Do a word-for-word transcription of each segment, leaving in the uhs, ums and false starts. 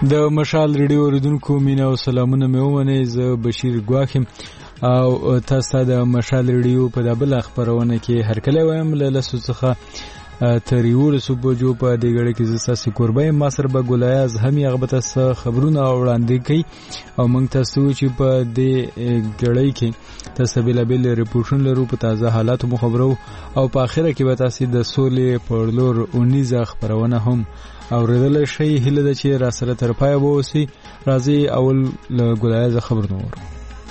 د مشال ریډیو اوریدونکو مینا او سلامونه مې ومنئ. زه بشیر ګواخم او تاسو د مشال ریډیو په دبل خبرونه کې هر کله وایم له لاسو څخه تر یو صبح جو په دې غړي کې زساسي قربای ما سره به ګلایز هم یې غبط سره خبرونه وړاندې کوي او موږ تاسو چې په دې غړي کې تاسو بل بل ریپورټونه لرو په تازه حالات مو خبرو او په اخره کې به تاسو د سولې پړلور اونیزه خبرونه هم اوریدل شي. هله د چې را سره تر پای به وسی راځي اول له ګلایز خبرونه ورو.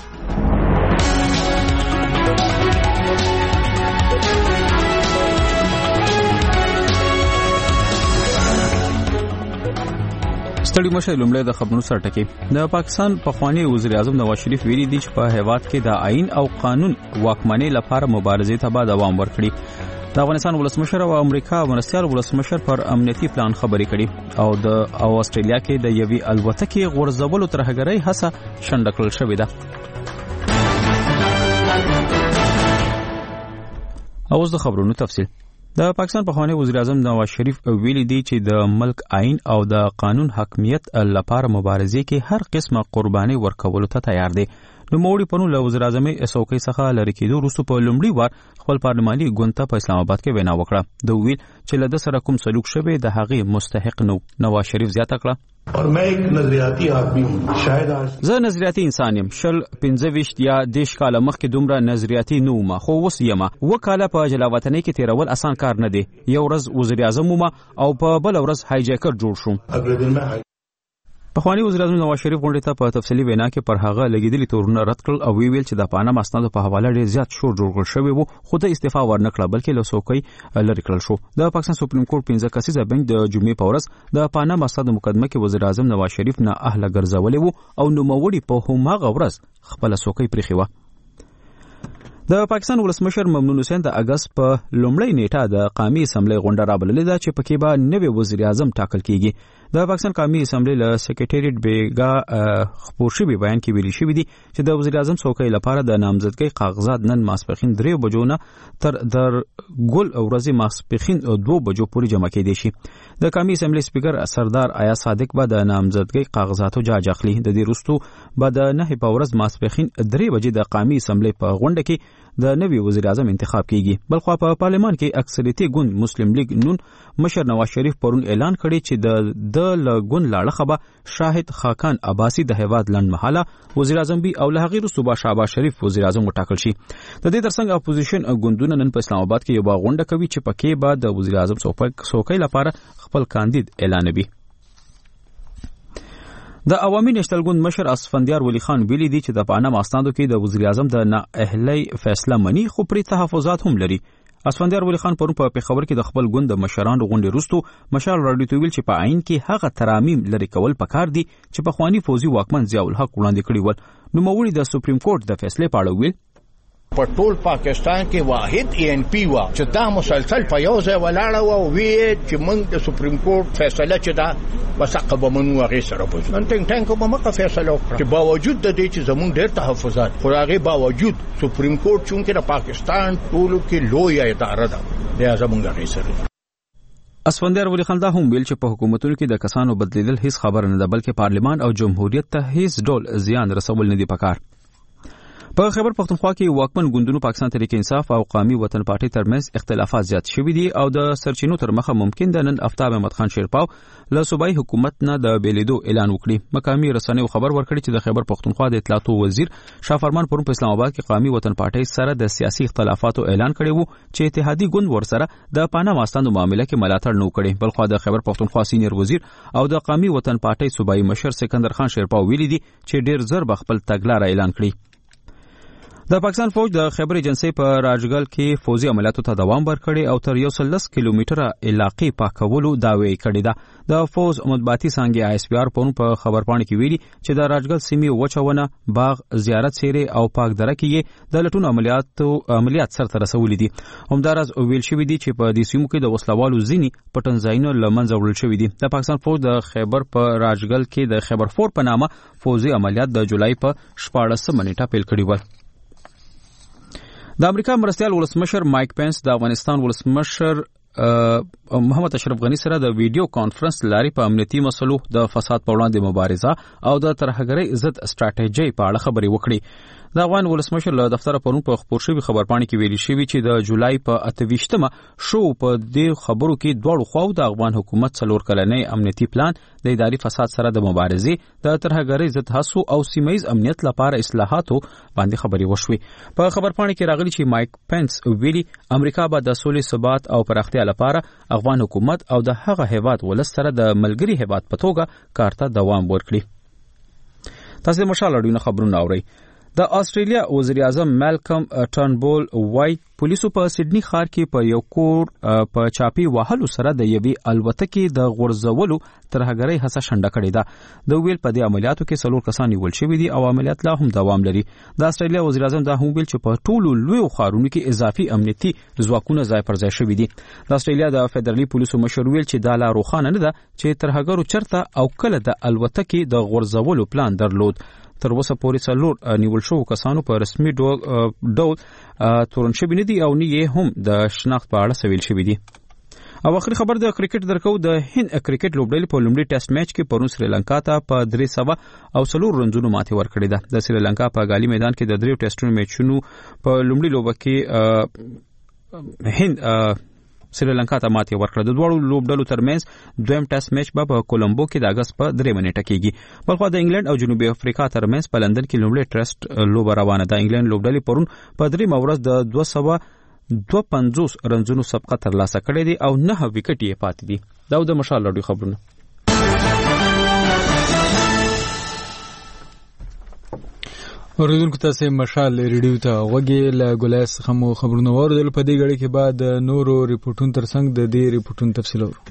ستړي مشه لومړی د خبرونو سره ټکی. د پاکستان پخوانی وزیر اعظم نواز شریف ویلي دی چې په هیواد کې د آئین او قانون واکمنۍ لپاره مبارزې ته به دوام ورکړي. د افغانستان ولسمشر او امریکا مرستیال ولسمشر پر امنیتي پلان خبرې کړي او د او استرالیا کې د یوې الوتکې غورځولو ترهګرۍ هڅه شنډه کړل شوې ده. اوس د خبرونو تفصیل. د پاکستان پخوانی وزیر اعظم نواز شریف ویلي دی چې د ملک آئین او د قانون حاکمیت لپاره مبارزې کې هر قسمه قرباني ورکولو ته تیار دی. نو موړي پنو له وزیر اعظم اسوکي څخه لری کېدو وروسته په لومړي وار خپل پارلماني ګوند ته په اسلام آباد کې وینا وکړه. د ویل چې له د سره کوم سلوک شوی د هغې مستحق نو. نواز شریف زیاته کړه اور میں ایک نظریاتی آدمی ہوں. شاید زه نظریاتي انسان یم. شل پنځه ویشت یا دیش کاله مخکې دومره نظریاتي نه وم، خو اوس یم. اوه کاله په جلاوطنۍ کې تیرول اسان کار نه دی. یو ورځ وزیر اعظم وم او په بل ورځ هایجیکر جوړ شوم. اگلے دن میں پخوانی وزیر اعظم نواز شریف غونډې ته په تفصیلي وینا کې پر هغه لګیدلي تورونه رد کړل او ویل چې د پانام اسنادو په حواله ډېر زیات شور جوړ کړل شوی وو، خو د استعفا ورنکړه بلکې له څوکۍ لرې کړل شو. د پاکستان سپریم کورټ پنځه کسیزه بنچ د جمعې په ورځ د پانام اسنادو مقدمه کې وزیر اعظم نواز شریف نه اهله ګرځولې وو او نوموړي په هماغه ورځ خپل څوکۍ پریښې وه. د پاکستان ولسمشر ممنون حسین د اگست په لومړۍ نیټه د قومي اسمبلی غونډه رابللې ده چې پکې به نوی وزیر اعظم ټاکل کیږي. د پاکستان قومي اسمبلی له سکریټریټ بیګا خپور شوی بیان کې ویلي شوی دی چې د وزیر اعظم څوکۍ لپاره د نامزدګۍ کاغذات نن ماسپښین درې بجو نه تر در ګل ورځې ماسپښین دوه بجو پورې جمع کېدی شي. د قومي اسمبلی سپیکر سردار آیا صادق به د نامزدګۍ کاغذاتو جاج اخلي. د دې وروسته به د نه په ورځ ماسپښین درې بجې د قومي اسمبلی په غونډه کې د نوی وزیر اعظم انتخاب کیږي. بلخوا په پارلمان کې اکثریتي ګوند مسلم لیگ نون مشر نواز شریف پرون اعلان کړی چې د د لګون لاړه به شاهد خاکان عباسی د هیواد لند محله وزیر اعظم بي او له هغې وروسته به شهباز شریف وزیر اعظم وټاکل شي. د دې ترڅنګ اپوزیشن ګوندونه نن په اسلام آباد کې یو غونډه کوي چې پکې به د وزیر اعظم څوکۍ لپاره خپل کاندید اعلانوي. د عوامي نشتل ګوند مشر اسفندیار ولی خان ویلي دی چې د پانام اسنادو کې د وزیر اعظم د نااهلۍ فیصله مني خو پرې تحفظات هم لري. اسفندیار ولی خان پرون په پیښور کې د خپل ګوند د مشرانو غونډې وروسته مشال راډیو ته ویل چې په عین کې هغه ترامیم لري کول پکار دي چې پخوانی فوزي واکمن ضیاء الحق وړاندې کړي ول. نو موړي د سپریم کورټ د فیصلې په اړه ویل په ټول پاکستان کې واحد ای ان پی وا چې دا مسلسل په یو ځای ولاړه و وی چې موږ د سپریم کورټ فیصله چې دا وسقه به منو هغه سره پوه نن ټینګ ټینګ کومه مکه فیصله وکړه چې باوجود د دې چې زموږ ډېر تحفظات خو هغه باوجود سپریم کورټ چې د پاکستان ټولو کې لوی اداره ده د زموږ هغه سره. اسفندیار ولی خان دا هم ویل چې په حکومتونو کې د کسانو بدلیدل هیڅ خبر نه ده بلکې پارلمان او جمهوریت ته هیڅ ډول زیان رسول نه دی پکار. په خیبر پختونخوا کې واکمن ګوندونو پاکستان تحریک انصاف او قومي وطن پارټي ترمنځ اختلافات زیات شوي دي او د سرچینو تر مخه ممکن ده نن آفتاب احمد خان شیرپاو له صوبایي حکومت نه د بیلیدو اعلان وکړي. مقامي رسنیو خبر ورکړي چې د خیبر پختونخوا د اطلاعاتو وزیر شاه فرمان پرون په اسلام آباد کې قومي وطن پارټي سره د سیاسي اختلافاتو اعلان کړی وو چې اتحادي ګوند ورسره د پانام اسنادو معاملې کې ملاتړ نه کړي. بلخوا د خیبر پختونخوا سینیئر وزیر او د قومي وطن پارټي صوبایي مشر سکندر خان شیرپاو ویلي دي چې ډیر زر به خپل تګلاره اعلان کړي. د پاکستان فوج د خیبر ایجنسی په راجګل کې فوزي عملیاتو ته دوام ورکړي او تر یو سل لس کیلومتره علاقې پاکولو دعوی کړې ده. د فوز مطبوعاتي څانګې آی اس پی آر په خبرپاڼه کې ویلي چې د راجګل سیمې وچونه باغ زیارت سیرې او پاک دره کې د لټون عملیاتو عملیات سرته رسولي دي. همداراز ویل شوی دی چې په دې سیمو کې د وسلوالو ځینی پټنځایونه له منځه وړل شوي دي. د پاکستان فوج د خیبر په راجګل کې د خیبر فور په نامه فوزي عملیات د جولای په شپاړسمه نیټه پیل کړي ول. د امریکا مرستیال ولسمشر مایک پینس د افغانستان ولسمشر محمد اشرف غنی سره د ویډیو کانفرنس لاري په امنیتي مسلو د فساد په وړاندې مبارزه او د ترهګرۍ ضد ستراتیژي په اړه خبرې وکړي. د افغان ولسمشر له دفتر پرون په خبر شوی خبرپاڼه کې ویلي شوی چې د جولای په اتهویشتمه شو په دې خبرو کې دوړو خو د افغان حکومت څلور کلنۍ امنیتي پلان د اداري فساد سره د مبارزې د ترهګرۍ ضد هڅو او سیمایي امنیت لپاره اصلاحاتو باندې خبرې وشوي. په خبرپاڼه کې راغلي چې مایک پنس ویلي امریکا به د سولې ثبات او پراختیا لپاره افغان حکومت او د هغه هیواد ولس سره د ملګری هیواد په توګه کار ته دوام ورکړي. تاسو د مشال اړوند خبرونه اورئ. د استرالیا وزیر اعظم مالکم ټرنبول وای پولیسو په سیدنی ښار کې په یو کور په چاپی وهلو سره د یوې الوتکې د غورځولو ترهګرۍ هڅه شنډه کړې ده. د ویل په دې عملیاتو کې څلور کسان نیول شوي دي او عملیات لا هم دوام لري. د استرالیا وزیر اعظم دا هم ویل چې په ټولو لویو ښارونو کې اضافي امنیتي ځواکونه ځای پر ځای شوي دي. د استرالیا د فدرالي پولیسو مشر ویل چې دا لا روښانه نه ده چې ترهګرو چرته او کله د الوتکې د غورځولو پلان درلود. تر اوسه پورې څلور نیول شوو کسانو په رسمي ډول تورن شوي نه دي او نه یې هم د شناخت په اړه سویل شوي دي. او اخري خبر د کرکټ درکو. د هند کرکټ لوبډلې په لومړي ټیسټ میچ کې پرون سریلانکا ته په درې سوه او څلور رنزونو ماتې ورکړې ده. د سریلانکا په غالي میدان کې د دریو ټیسټونو میچونو په لومړي لوبه کې هند سریلانکا ته ماتې ورکړه. د دوړو لوبډلو ترمنځ دویم ټیسټ میچ به په کولمبو کې د اگست په درې منېټه کېږي. بلخو د انګلند او جنوبي افریقا ترمنځ په لندن کې لومړی ټیسټ لوبه روانه ده. انګلند لوبډلې پرون په درېیمه ورځ د دوه سوه دوه پنځوس رنزونو سبقت ترلاسه کړی دی او نه وکټ یې پاتې دي. دا د مشال راډیو خبرونه. اوریدونکو تاسو مشال ریډیو ته وګورئ. له ګولای څخه مو خبرونه واوریدل. په دې غړي کې بعد نورو ریپورتونو ترڅنګ د دې ریپورتونو تفصیل اورو.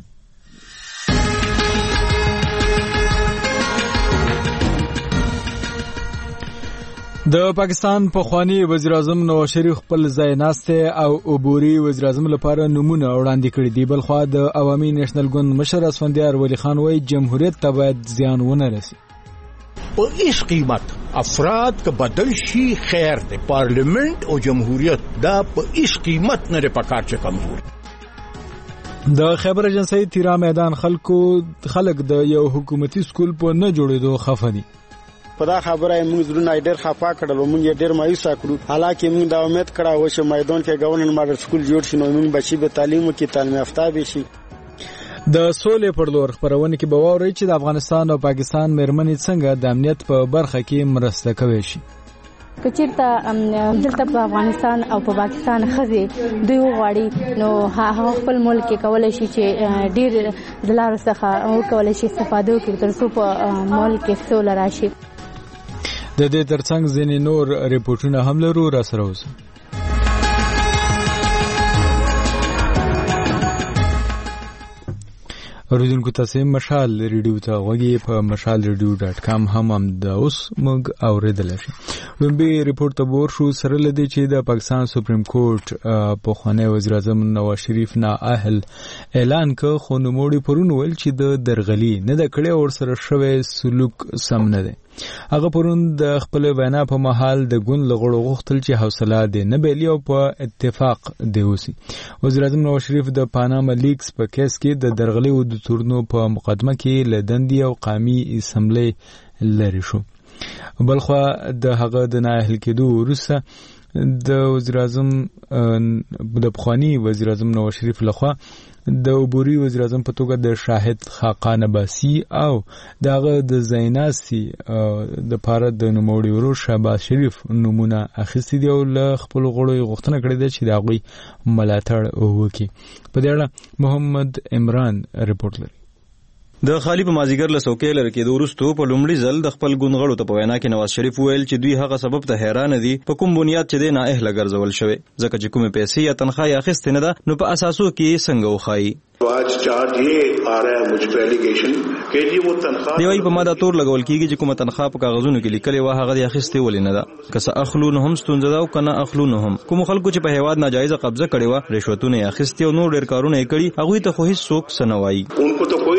د پاکستان پخوانی وزیر اعظم نواز شریف خپل ځای ناسته او عبوري وزیر اعظم لپاره نمونه وړاندې کړي دي. بلخو د عوامي نېشنل ګوند مشر اسفندیار ولی خان وایي جمهوریت ته باید زیان ونه رسي. په هیڅ قیمت افراد که بدل شي خیر دی. پارلیمنت او جمهوریت دا په هیڅ قیمت نه پکار چې کمزور. د خیبر ایجنسی تیرا میدان خلکو خلک د یو حکومتي سکول په نه جوړېدو خفه دي. په دا خبره موږ زړونه ډېر خفه کړل او موږ ډېر مایوس کړو. حالکه موږ دا امید کړو چې میدان کې گورنر ماډل سکول جوړ شي نو موږ بچي به تعلیم کې تعلیم یافته شي. د سولې پر لور خبرونه کې به واوري چې د افغانستان او پاکستان مېرمنې څنګه د امنیت په برخه کې مرسته کوي شي. کچیرته دلته په افغانستان او په پاکستان خزي دوی وغواړي نو هغه خپل ملک کې کولای شي چې ډیر دلار څخه او کولای شي استفاده وکړي تر څو په ملک کې سوله راشي. د دې ترڅنګ ځینې نور ریپورتونه هم لرو. را سره اوسئ. اوریدونکو تاسو مشال ریډیو ته غوږی په مشال ریډیو ډاټ کام هم هم د اوس موږ اوریدل شي. لومبي ریپورت ته ورشو سره لدی چې د پاکستان سپریم کورټ په خوانی وزیر اعظم نواز شریف نه اهل اعلان ک خو نوموړي پرون ول چې د درغلي نه د کړي اور سره شوی سلوک سم نه دی. هغه پرون د خپل وینا په محل د ګوند لغړو غوښتل چې حوصله دې نه بیلی او په اتفاق دی وسی. وزیر اعظم نواز شریف د پاناما لیکس په کیس کې د درغلي او د تورنو په مقدمه کې لدندي او قومي اسمبلی لري شو. بلخو د هغه د نااهل کېدو وروسته د وزیر اعظم د پخوانی وزیر اعظم نواز شریف لخوا د عبوري وزیر اعظم په توګه د شاهد خاقان عباسی او دغه د زیناسی د پاره د نوموړي ورور شهباز شریف نمونه اخیستي دی او له خپل غړو غوښتنه کړې ده چې دا غوي ملاتړ وکړي. په دې اړه محمد عمران ریپورت لري. د خالی په مازیګر له سوکې لر کې د ورستو په لومړي ځل د خپل ګوندغړو ته په وینا کې نواز شریف ویل چې دوی هغه سبب ته حیران دي په کوم بنیاد چې د نااهله ګرځول شوی ځکه چې کومه پیسې یا تنخواه اخیستې نه ده نو په اساسو کې څنګه وخایي. आज चार्ज ये आ रहा है मुझ पे एलिगेशन कि जी वो तनख्वाह دی وايي په ماده تور لګول کیږي چې کومه تنخواه په کاغذونو کې لیکلې و هغه د اخیستې ولې نه ده که څه اخلو نه هم ستونزه ده او کنه اخلو نه هم کوم خلکو چې په هیواد ناجایزه قبضه کړي و رشوتونه اخیستې او نور ډېر کارونه یې کړي هغه ته خو هیڅ څوک سنوي उनको तो कोई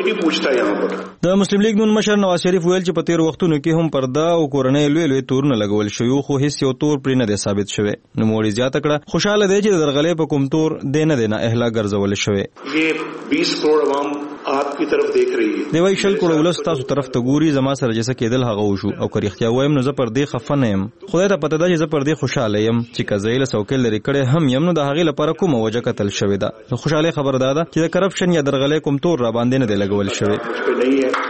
कोई नहीं पूछता यहाँ पर. د مسلم لیگ نون مشر نواز شریف ویل چې په تیر وختونو کې هم پرده او کورنۍ لوی لوی تورونه لګول شوی خو هیڅ یو تور پرې نه دی ثابت شوی. نو موري زیاته کړه خوشاله دی چې درغلې په کوم تور دی نه دی نه اهلا ګرځول شوی. یہ बीस करोड़ عوام آپ کی طرف دیکھ رہی ہے. دی وای شل کروڑ ولس تاسو طرف ته ګوري زما سره جسه کېدل هغه وشو او که رښتیا وایم نو زه پر دې خفه نه یم. خدای ته پته ده چې زه پر دې خوشاله یم چې کزایله سوکل لري کړه هم یم نو د هغې لپاره کومه وجه قتل شوې ده. خوشاله خبر ده چې د کرپشن یا درغلې کوم تور را باندې نه دی لګول شوی.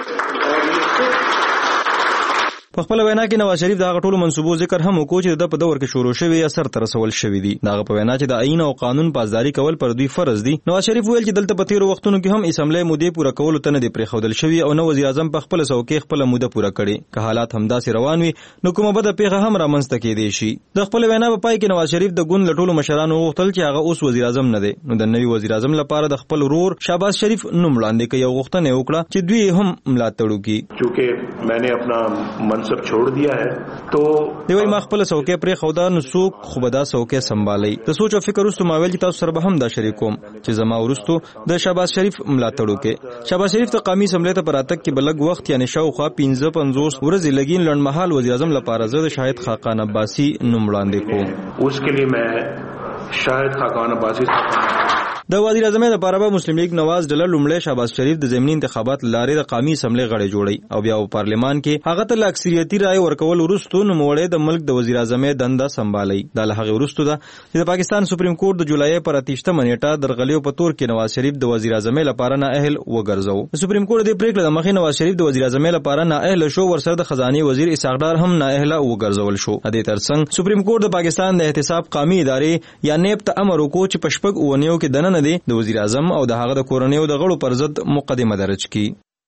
په خپل وینا کې نواز شریف د هغه ټولو منصوبو ذکر هم وکړ چې د په دور کې شروع شوی اثر تر رسول شوی دي. دغه په وینا چې د آئین او قانون پاسداري کول پر دوی فرض دي. نواز شریف ویل چې دلته په تیرو وختونو کې هم اسمبلی مودې پوره کول ته نه دی پرېښودل شوی او نو وزیر اعظم په خپل څوکۍ خپل موده پوره کړي. که حالات همداسې روان وي نو کومه بده پیښه هم رامنځته کېدی شي. د خپل وینا په پای کې نواز شریف د ګوند له ټولو مشرانو وغوښتل چې هغه اوس وزیر اعظم نه دی نو د نوي وزیر اعظم لپاره د خپل ورور شهباز شریف نوم وړاندې کړي او غوښتنه وکړه چې دوی هم ملاتړ وکړي. چونکه میں نے اپنا منصب چھوڑ دیا ہے تو دوی ما خپل څوکۍ پرې خودا نو څوک خو به دا څوکۍ سمبالي. د سوچ او فکر وروسته ما ویل چې تاسو سره به هم دا شریکوم چې زما وروسته د شهباز شریف ملاتړ وکړي. شهباز شریف ته قومي اسمبلی ته پراتک کې بلګ وخت یعنی شاوخوا پنځه پنځوس ورځې لګین لړمحال وزیر اعظم لپاره زه د شاهد خاقان عباسی نوم وړاندې کوم. اس کے لیے میں شاهد خاقان عباسی د وزیر اعظم لپاره به مسلم لیگ نواز ډله لومړی شهباز شریف د ضمني انتخابات لارې د قومي اسمبلی غړي جوړي او بیا په پارلمان کې هغه ته اکثریتي رائے ورکول وروسته نو موړې د ملک د وزیر اعظم دنده سمبالي. د لهغه وروسته ده چې د پاکستان سپریم کورټ د جولای پر اتیشتمه نیټه درغلیو په تور کې نواز شریف د وزیر اعظم لپاره نه اهل وګرځاو. سپریم کورټ د پریکړې د مخې نواز شریف د وزیر اعظم لپاره نه اهل شو ورسره د خزانه وزیر اسحاق ډار هم نه اهل وګرځول شو. د دې ترڅنګ سپریم کورټ د پاکستان د احتساب قومي ادارې یا نیب ته امر وکړ چې پشپګ ونیو کې دنه نه دی د وزیر اعظم او د هغه د کورنیو د غړو پر ضد مقدمه درج کی.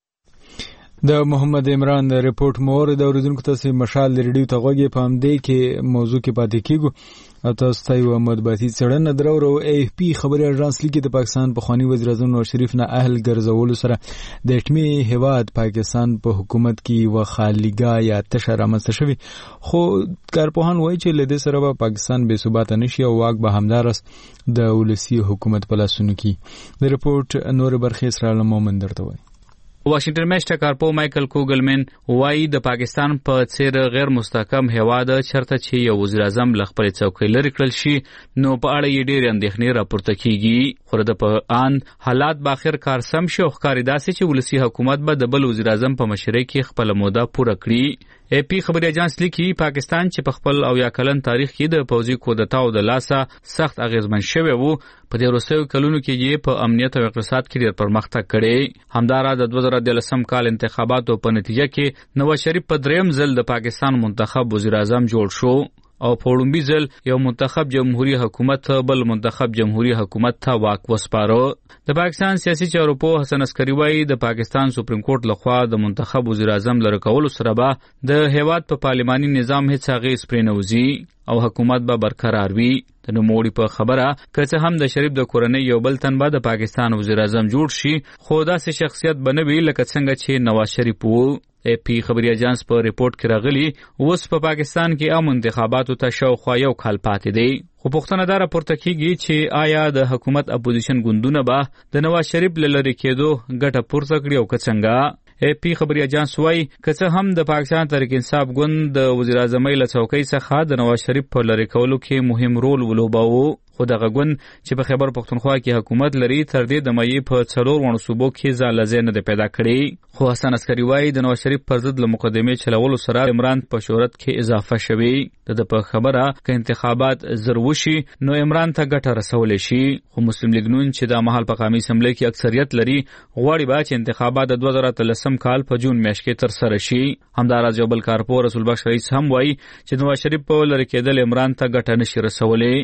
د محمد عمران د ریپورت مور د اوریدونکو ته مشال ریډیو ته غوږی په همدې کې موضوع کې پاتې کیږو او تاسو ته یو مطبوعاتي څېړنه درو او اے اف پی خبري اژانس لیکي د پاکستان پخوانی وزیر اعظم نواز شریف نه اهل ګرځولو سره د اټمي هیواد پاکستان په حکومت کې و خالیګا یا تشه رامنځته شوی. خو کارپوهان وایي چې له دې سره به پاکستان بې ثباته نشي او واک به همدارس د ولسی حکومت په لاسونو کې. د ریپورت نور برخې اسرائیل مومن درته وایي. واشنگټن میشته کارپو مایکل کوګلمن وایي د پاکستان په څیر غیر مستحکم هیواد چرته چې یو وزیر اعظم ل خپل څوکۍ لري کړل شي نو په اړه یې ډېر اندېښنې راپورته کیږي. خو د په ان حالات به اخر کار سم شي او ښکاري داسې چې ولسی حکومت به د بل وزیر اعظم په مشرۍ کې خپل موده پوره کړي. اے پی خبري اژانس لیکي پاکستان چې په خپل او یا کلن تاریخ کې د پوځي کودتا او د لاسه سخت اغیزمن شوی وو په دې وروستیو کلونو کې یې په امنیت او اقتصاد کې ډېر پرمختګ کړی. همدارا د دوه زره دولسم کال انتخاباتو په نتیجه کې نواز شریف په دریم ځل د پاکستان منتخب وزیر اعظم جوړ شو او په وړومبي ځل یو منتخب جمهوریت حکومت بل منتخب جمهوریت حکومت ته واک وسپاره. د پاکستان سیاسي چارو په حسن عسکری وایي د پاکستان سپریم کورټ لخوا د منتخب وزیر اعظم لره کولو سره به د هیواد په پارلماني نظام هیڅ اغیز پرې نه وځي او حکومت به برقرار وي. د نوموړي په خبره که څه هم د شریف د کورنۍ یو بل تن به د پاکستان وزیر اعظم جوړ شي خو داسې شخصیت به نه وي لکه څنګه چې نواز شریف وو. اے پی خبري اژانس په ریپورت کې راغلي اوس په پاکستان کې عام انتخاباتو ته شاوخوا یو کال پاتې دی. خو پوښتنه دا راپورته کیږي چې آیا د حکومت اپوزیشن ګوندونه به د نواز شریف له لرې کېدو ګټه پورته کړي او که څنګه. اے پی خبري اژانس وایي که څه هم د پاکستان تحریک انصاف ګوند د وزیر اعظم له څوکۍ څخه د نواز شریف په لرې کولو کې مهم رول ولوباوه خو دغه ګوند چې په خیبر پختونخوا کې حکومت لري تر دې د مې په څلور وړو صوبو کې ځاله ځای نه پیدا کړي. خو حسن عسکری وایي د نواز شریف پر ضد له مقدمې چلولو سره عمران په شهرت کې اضافه شوی. د په خبره که انتخابات زر وشي نو عمران ته ګټه رسولی شي. خو مسلم لیگ نون چې د مهال په قومي اسمبلی کې اکثریت لري غواړي به چې انتخابات د دوه زره اتلسم کال په جون میاشت کې ترسره شي. همداراز یو بل کارپو رسول بخش رئیس هم وایي چې نواز شریف په لرې کېدل عمران ته ګټه نشي رسولی.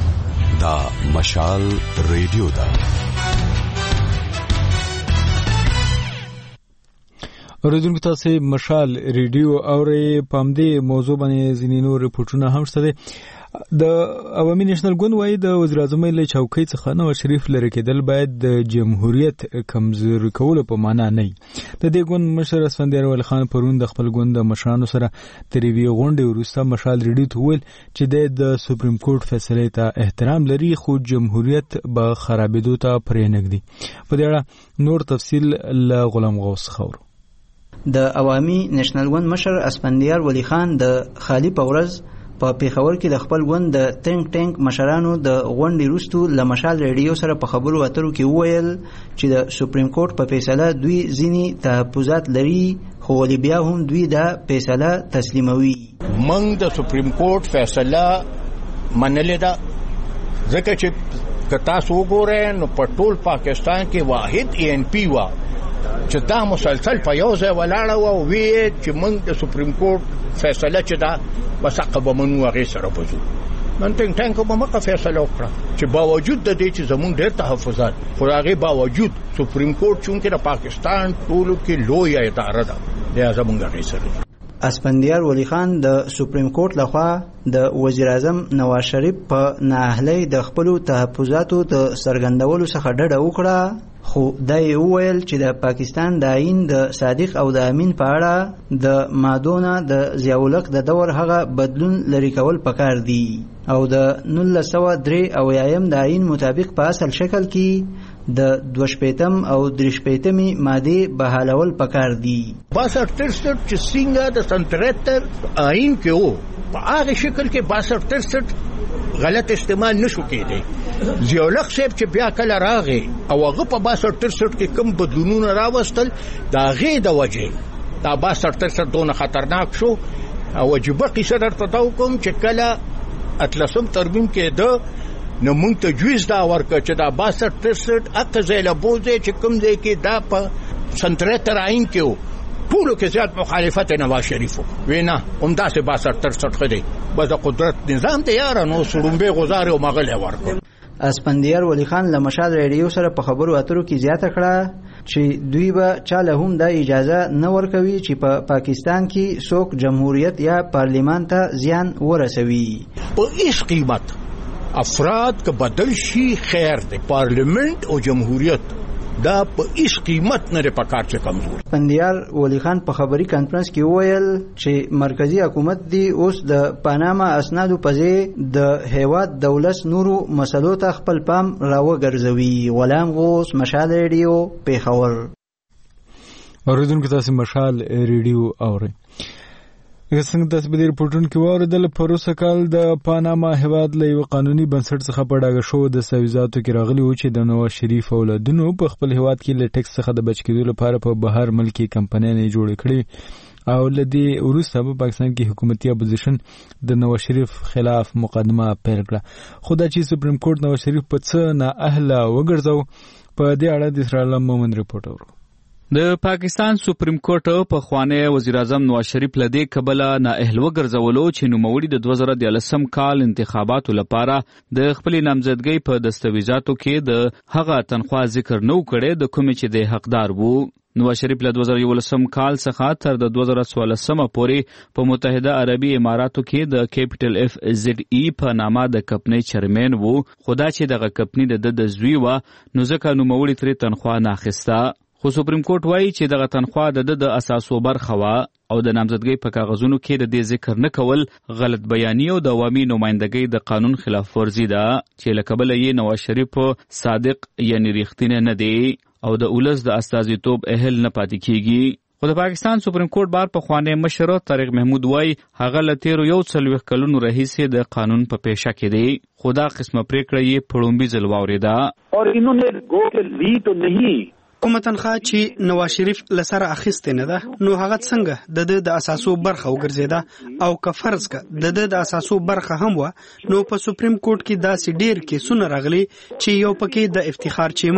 دا مشال ریډیو دا اوریدونکو تاسو مشال ریډیو اورې پام دې موضوع باندې ځینې نور رپورټونه هم شته. د عوامي نېشنل ګوند وايي د وزیر اعظم له چوکۍ څخه نواز شریف لرې کېدل باید د جمهوریت کمزوري کولو په معنا نه وي. د دې ګوند مشر اسفندیار ولي خان پرون د خپل ګوند د مشرانو سره تر یوې غونډې وروسته مشال ریډیو ته وویل چې د سپریم کورټ فیصلې ته احترام لري خو جمهوریت به خرابېدو ته پرې نږدي. په دې اړه نور تفصیل له غلام غوث خور. د عوامي نېشنل ګوند مشر اسفندیار ولي خان د خالی په ورځ په پیښور کې د خپل ګوند د تنک ټانک مشرانو د غونډې وروسته له مشال ریډیو سره په خبرو اترو کې وویل چې د سپریم کورټ په فیصله دوی ځینې تحفظات لري خو ولې بیا هم دوی دا فیصله تسلیموي. موږ د سپریم کورټ فیصله منلې ده ځکه چې که تاسو وګورئ نو په ټول پاکستان کې واحد ای ان پی وه چې دا مسلسل په یو ځای ولاړه وه او ویې چې موږ د سپریم کورټ فیصله چې ده بس حق به منو هغې سره به ځو. نن ټینګ ټانکو به مکه فیصله وکړه چې باوجود د دې چې زموږ ډېر تحفظات خو د هغې باوجود سپریم کورټ چونکې د پاکستان ټولو کې لویه اداره ده دا زموږ هغې سره. اسفندیار ولي خان د سپریم کورټ لخوا د وزیر اعظم نواز شریف په نااهلۍ د خپلو تحفظاتو د څرګندولو څخه ډډه وکړه خو دا یې وویل چې د پاکستان د آئین د صادق او د امین په اړه د مادونه د ضیاءالحق د دور هغه بدلون لري کول پکار دي او د نولس سوه درې اویایم د آئین مطابق په اصل شکل کې د دوه شپېتم او درې شپېتمې مادې بحالول پکار دي. باسټ ترسټ چې څنګه د سن ترهتر آئین کې وو په هغه شکل کې باسټ ترسټ غلط استعمال نشو کېدی. ضیاءالحق صاحب چې بیا کله راغی او هغه په باسټ ترسټ کې کوم بدلونونه راوستل د هغې د وجې دا باسټ ترسټ دونه خطرناک شو او عجیبه قصه درته دا وکړم چې کله اتلسم ترمیم کېده نو موږ تجویز دا ورکړه چې دا باسټ ترسټ هغه ځای له بوځي چې کوم ځای کې دا په سن ترهتر آئین کې و ټولو کې زیات مخالفت نواز شریف و وینا همداسې باسټ ترسټ ښه دی بس د قدرت نظام ته یاره نو سړومبې غزارې او مغلې ورکړه. اسفندیار ولي خان له مشال ریډیو سره په خبرو اترو کې زیاته کړه چې دوی به چاله هم دا اجازه نه ورکوي چې په پا پاکستان کې څوک جمهوریت یا پارلیمان ته زیان ورسوي. په هیڅ قیمت افراد که بدل شي خیر دی پارلیمنت او جمهوریت دا په هیڅ قیمت نه پکار چې کمزور. اسفندیار ولي خان په خبري کانفرنس کې وویل چې مرکزی حکومت دی اوس د پاناما اسنادو په ځای د هیواد دولت نورو مسلو ته خپل پام راوګرځوي. غلام غوث مشال ریډیو پیښور. اوریدونکو تاسو مشال ریډیو اورئ. څنګه تاسو به د رپورټونو کې واوریدل پروسه کال د پاناما هیواد له یو قانوني بنسټ څخه په ډاګه شو د سویزاتو کې راغلی و چې د نواز شریف اولادونو په خپل هیواد کې له ټیکس څخه د بچ کېدو لپاره په بهر ملکی کمپنیانې جوړې کړې او له دې وروسته په پاکستان کې حکومتي اپوزیشن د نواز شریف خلاف مقدمه پیل کړه. خو دا چې سپریم کورټ نواز شریف په څه نااهله وګرځاو په دې اړه د اسرائیل مومن رپورټ اورو. د پاکستان سپریم کورټ په خوانی وزیر اعظم نواز شریف لدی کبله نااهل وګرځولو چې نوموړي د دوه زره دیارلسم کال انتخاباتو لپاره د خپل نامزدګۍ په دستاویزاتو کې د هغه تنخواه ذکر نو کړي د کومې چې د حقدار وو. نواز شریف له دوه زره یولسم کال څخه تر د دوه زره څوارلسم پورې په متحده عربي اماراتو کې د کیپټل اف زد ای په نامه د کمپنۍ چیرمن وو. خدا چې دغه کمپنۍ د د زوی و نو ځکه نوموړي ترې تنخواه نه اخیسته. خو سپریم کورټ وایي چې دغه تنخواه د د اساسو برخه وه او د نامزدګۍ په کاغذونو کې د دې ذکر نه کول غلط بیاني او د عوامي نمایندګۍ د قانون خلاف ورزي ده چې له کبله یې نواز شریف صادق یعنی ریښتینی نه دی او د ولس د استازیتوب اهل نه پاتې کیږي. خو د پاکستان سپریم کورټ بار په خوانی مشر طارق محمود وایي هغه له تیرو یو څلوېښت کلونو راهیسې د قانون په پیشه کې دی. خو دا قسمه پریکړه یې په لومړي ځل واورېده اور انہوں نے گو کہ لی تو نہیں کومه تنخواه چې نواز شریف لسره اخیستې نه ده نو هغه څنګه د د اساسو برخه وګرځیده او که فرض که د د اساسو برخه هم و نو په سپریم کورټ کې داسې ډیر کیسونه راغلي چې یو پکې د افتخار چیمو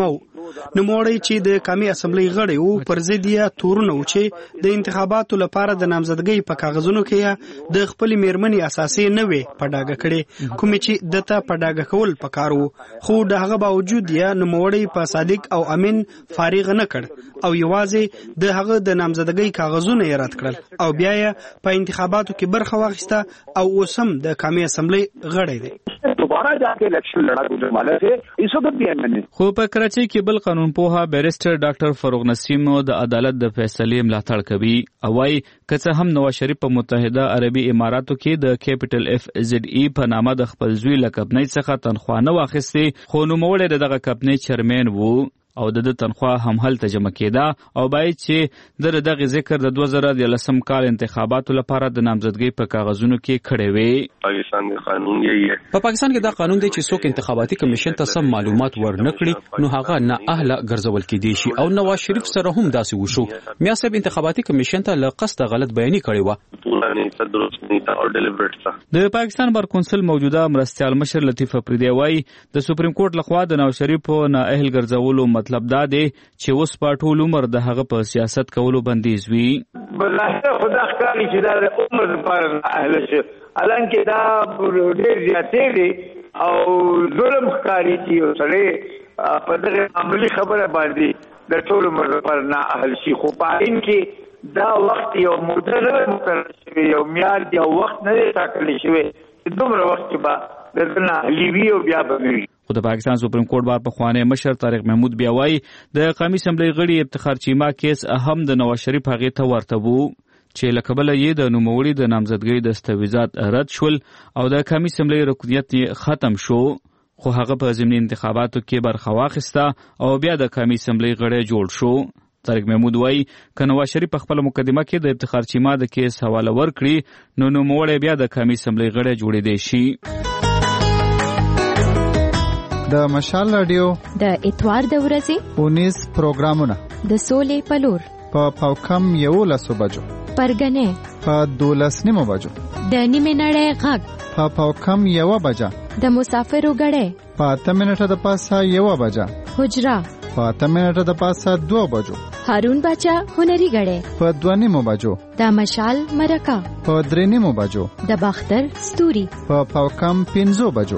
نوموړی چې د قومي اسمبلی غړی وو پر ضد یې تورونه و چې د انتخاباتو لپاره د نامزدګۍ په کاغذونو کې د خپل میرمنې اساسي نه وي په ډاګه کړي کوم چې دته په ډاګه کول پکارو خو د هغه باوجود یې نوموړی په صادق او امین فارغ نه کړ او یوازې د هغه د نامزدګۍ کاغذونه یې رد کړل او بیا یې په انتخاباتو کې برخه واخیسته او اوس هم د قومي اسمبلی غړی دی. دوباره جاکے الیکشن لڑا کو جماله سے اس وقت بھی ایم خو په کراچۍ کې بل قانون پوها بیرسټر ډاکټر فاروق نسیم د عدالت د فیصلې ملاتړ کوي او وايي که هم نواز شریف په متحده عربي اماراتو کې د کیپټل اف زد ای په نامه د خپل زوی لقب نه څخه تنخواه نه واخیستي خو نوموړی دغه کمپنۍ چیرمن وو او د تنخواه هم هلته جمع کېده او باید چې د دغه ذکر د دوه زره دولسم کال انتخاباتو لپاره د نامزدګۍ په کاغذونو کې کړي وي. پاکستان کې قانون یې په پاکستان کې دا قانون دی چې څوک انتخاباتي کمیشن ته سم معلومات ورنکړي نو هغه نه اهله ګرځول کېدی شي او نواز شریف سره هم داسې وشو. میا صاحب انتخاباتي کمیشن ته له قصد غلط بیانې کړې و. د پاکستان بار کونسل موجوده مرستيال مشر لطیف افریدی وايي د سپریم کورټ لخوا د نواز شریف په نااهل ګرځولو مطلب دا دی چې اوس په ټول عمر د هغه په سیاست کولو بندیز وي. بلته خدا ښکاري چې دا د عمر لپاره اهل شي الان کې دا ډېر زیاتې دي او ظلم ښکاري چې سره په دغه عملی خبره باندې د ټول عمر لپاره نه اهل شي خو په ان کې دا وخت یو موده نه مقرر شوی یو میاد یو وخت نه ټاکل شوی دومره وخت به د نه لیوی او بیا به خو د پاکستان سپریم کورټ بار په خوانه مشر طارق محمود بیا وایي د قومي اسمبلی غړي افتخار چیما کیس اهم د نواز شریف هغه ته ورته وو چې لکبله یې د نوموړي د نامزدګۍ دستاویزات رد شول او د قومي اسمبلی رکنیت ختم شو خو هغه په ضمني انتخاباتو کې برخه واخیسته او بیا د قومي اسمبلی غړی جوړ شو. طارق محمود وایي که نواز شریف په خپل مقدمه کې د افتخار چیما د کیس حواله ورکړي نو نوموړی بیا د قومي اسمبلی غړی جوړېدی شي. د مشال رادیو د اتوار د ورځې اونیس پروګرامونه د سولې پلور په پاوکم یو لسو بجو پرګنې په دولس نیمو بجو د نیمه نړۍ غږ په پاوکم یو بجا د مسافرو غړې په اته منټه د پاسه یو بجا حجرا په اته منټه د پاسه دو بجو هارون بچا هنري غړې په دوه نیمو بجو د مشال مرکه په درې نیمو بجو د باختر ستوري په پاوکم پنځو بجو.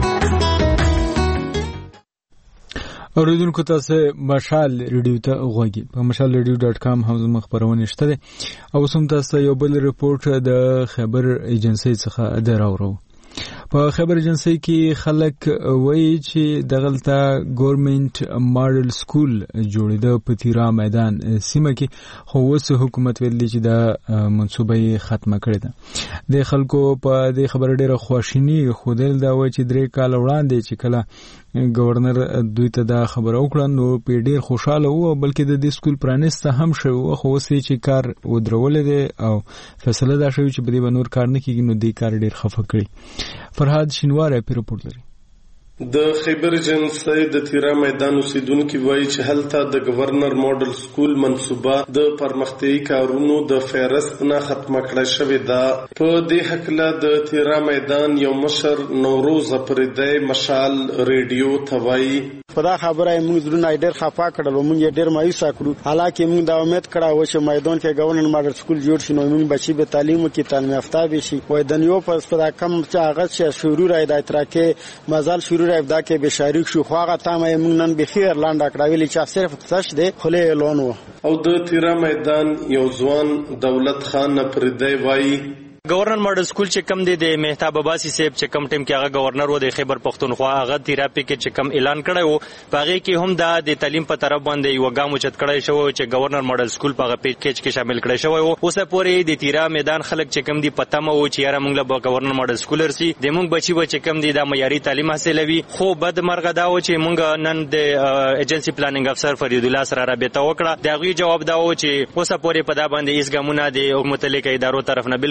اوریدونکو تاسو مشال ریډیو ته غوږی په مشال ریډیو ډاټ کام هم زموږ خبرونه شته او سم تاسو یو بل ریپورت د خبر ایجنسی څخه دراورو. په خبر ایجنسی کې خلک وایي چې دغلطه ګورنمنت ماډل سکول جوړېده په تیرا میدان سیمه کې خو اوس حکومت ویلي چې دا منصوبه ختمه کړې ده. د خلکو په دې خبره ډیره خواشینی خودل دا وایي چې درې کال وړاندې چې کله گورنر دوی ته دا خبر وکړه نو په ډیر خوشاله وو بلکې د دې سکول پرانیسته هم شو خو اوس چې کار ودرول دي او فیصله دا شوی چې په دې باندې کار نه کیږي نو دې کار ډیر خفه کړی. فرهاد شینوار په رپورت لري. د خیبر ایجنسی د تیرا میدان اوسیدونکو وایي چې هلته د گورنر ماډل سکول منصوبه د پرمختیايي کارونو د فهرست نه ختمه کړه شوې ده. په دې حقله د تیرا میدان یو مشر نوروز افریدی مشال ریډیو ته وایي په دا خبره موږ زړه ډېر خفه کړل موږ ډېر مایوس کړو حالکه موږ دا امید کړو چې میدان کې گورنر ماډل سکول جوړ شي نو موږ بچي به تعلیم کې تعلیم یافته شي وای د نیو په صدا کم چې هغه چې شروع راځي د ترکه مازال شروع راځي دا کې به شریک شو خو هغه تامه موږ نن به خیر لاندې کړاویل چې صرف تش دې خله اعلان وو. او د تیرا میدان یو ځوان دولت خان پردی وایي گورنر ماډل سکول چې کم دی د مهتاب عباسی صاحب چې کم ټیم کې هغه گورنر و د خیبر پختونخوا هغه تیراپی کې چې کم اعلان کړی وو پاغه کې هم د تعلیم په طرف باندې یو ګام چت کړی شو چې گورنر ماډل سکول په پیج کې شامل کړی شو او اوسه پورې د تیرا میدان خلک چې کم دی پته مو چې یاره موږ له گورنر ماډل سکول رسي د موږ بچي و چې کم دی د معیاري تعلیم حاصلوي خو بد مرغه دا و چې موږ نن د ایجنسی پلانینګ افسر فرید الله سره رابطه وکړه دا غوي جواب دا و چې اوسه پورې په دا باندې اس ګامونه د متعلق ادارو طرف نه بالکل په دا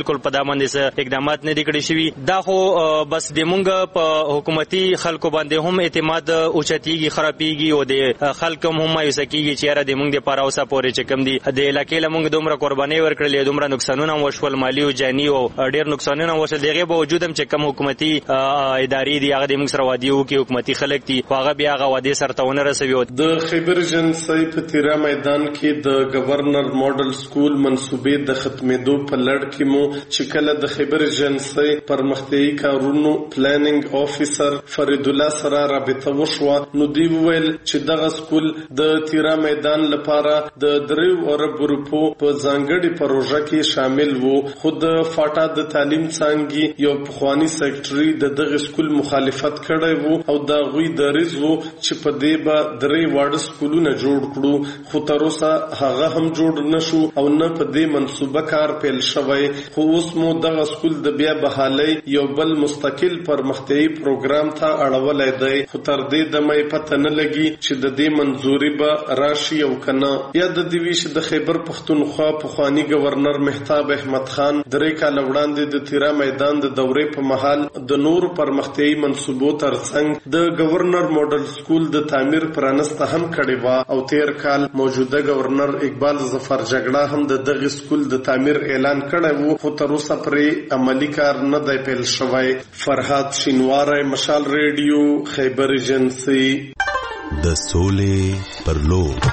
باندې اقدامات نه دي کړی شوي. دا خو بس د مونږ په حکومتي خلکو باندې هم اعتماد اوچتیږي خرابيږي او د خلکو هم مایوس کیږي چې یاره د مونږ د پاره اوسه پورې چې کم دي د علاقې له مونږ دومره قرباني ورکړلې دومره نقصانونه وشول مالی او جاني او ډېر نقصانونه وشول. دغه باوجود هم چې کم حکومتي ادارې دي هغه د مونږ سره وادي او کې حکومتي خلک دي هغه بیا هغه وادي سره تاونه رسوي. د خیبر ایجنسی په تیرا میدان کې د گورنر ماډل سکول منصوبې د ختمېدو په لړ کې مو چې کله د خیبر ایجنسی پرمختیايي کارونو پلانینګ افیسر فرید الله سره رابطه وشوه نو دی ویل چې دغه سکول د تیرا میدان لپاره د دریو ارب روپو په ځانګړي پروژه کې شامل وو. خود فاټا د تعلیم څنګه یو پخوانی سیکریټري د دغه سکول مخالفت کړی وو او دا غوي د رزو چې په دې به درې واړه سکولونه جوړ کړو خو تر اوسه هغه هم جوړ نشو او نه په دې منصوبه کار پیل شوی. خو اوس مو دغه سکول د بیا بحالي یو بل مستقل پرمختیايي پروګرام ته اړولای دی خو تر دې د مې پته نه لګي چې د دې منځوري به راشي او کنه. یا د دې ویش د خیبر پختونخوا پخوانی گورنر مهتاب احمد خان درې کال وړاندې د تیرا میدان د دورې په محل د نور پرمختیايي منصوبو ترڅنګ د گورنر ماډل سکول د تعمیر پرانسته هم کړي وا او تیر کال موجوده گورنر اقبال ظفر جګړه هم د دغه سکول د تعمیر اعلان کړی وو خو تر اوسه پرې عملی کار نه دی پیل شوی. فرهاد شینواری مشال ریډیو خیبر ایجنسی د سولې پر لور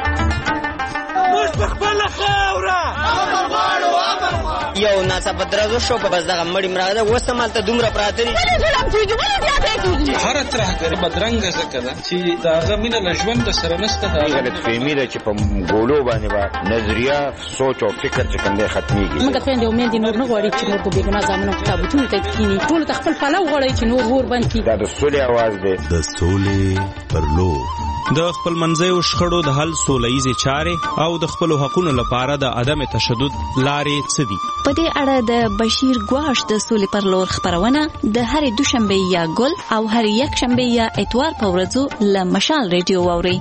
یو ناڅاپه درزو شو په بس دغه مړی مراده وسمال ته دومره پراته دي هر ترهګر بدرنګ زکه ده چې داغه مینه لژوند سره نسته دا غلط فهمي ده چې په ګولو باندې با نظریه سوچ او فکر چې کوم ختميږي. موږ ته د امید نور نه غواړي چې نور په بیګنا ځامنو کتابونه ته کینی ټول خپل پلو غواړي چې نور ور باندې دا د سولې आवाज ده د سولې پر لور د خپل منځیو شخړو د حل سولهییزې چارې او د خپل حقوقو لپاره د عدم تشدد لارې څه دي. په دې اړه د بشیر ګواش د سولې پر لور خبرونه د هرې دوشنبه یا ګل او هر یک شنبه یا اتوار په ورځو له مشال ریډیو واورئ.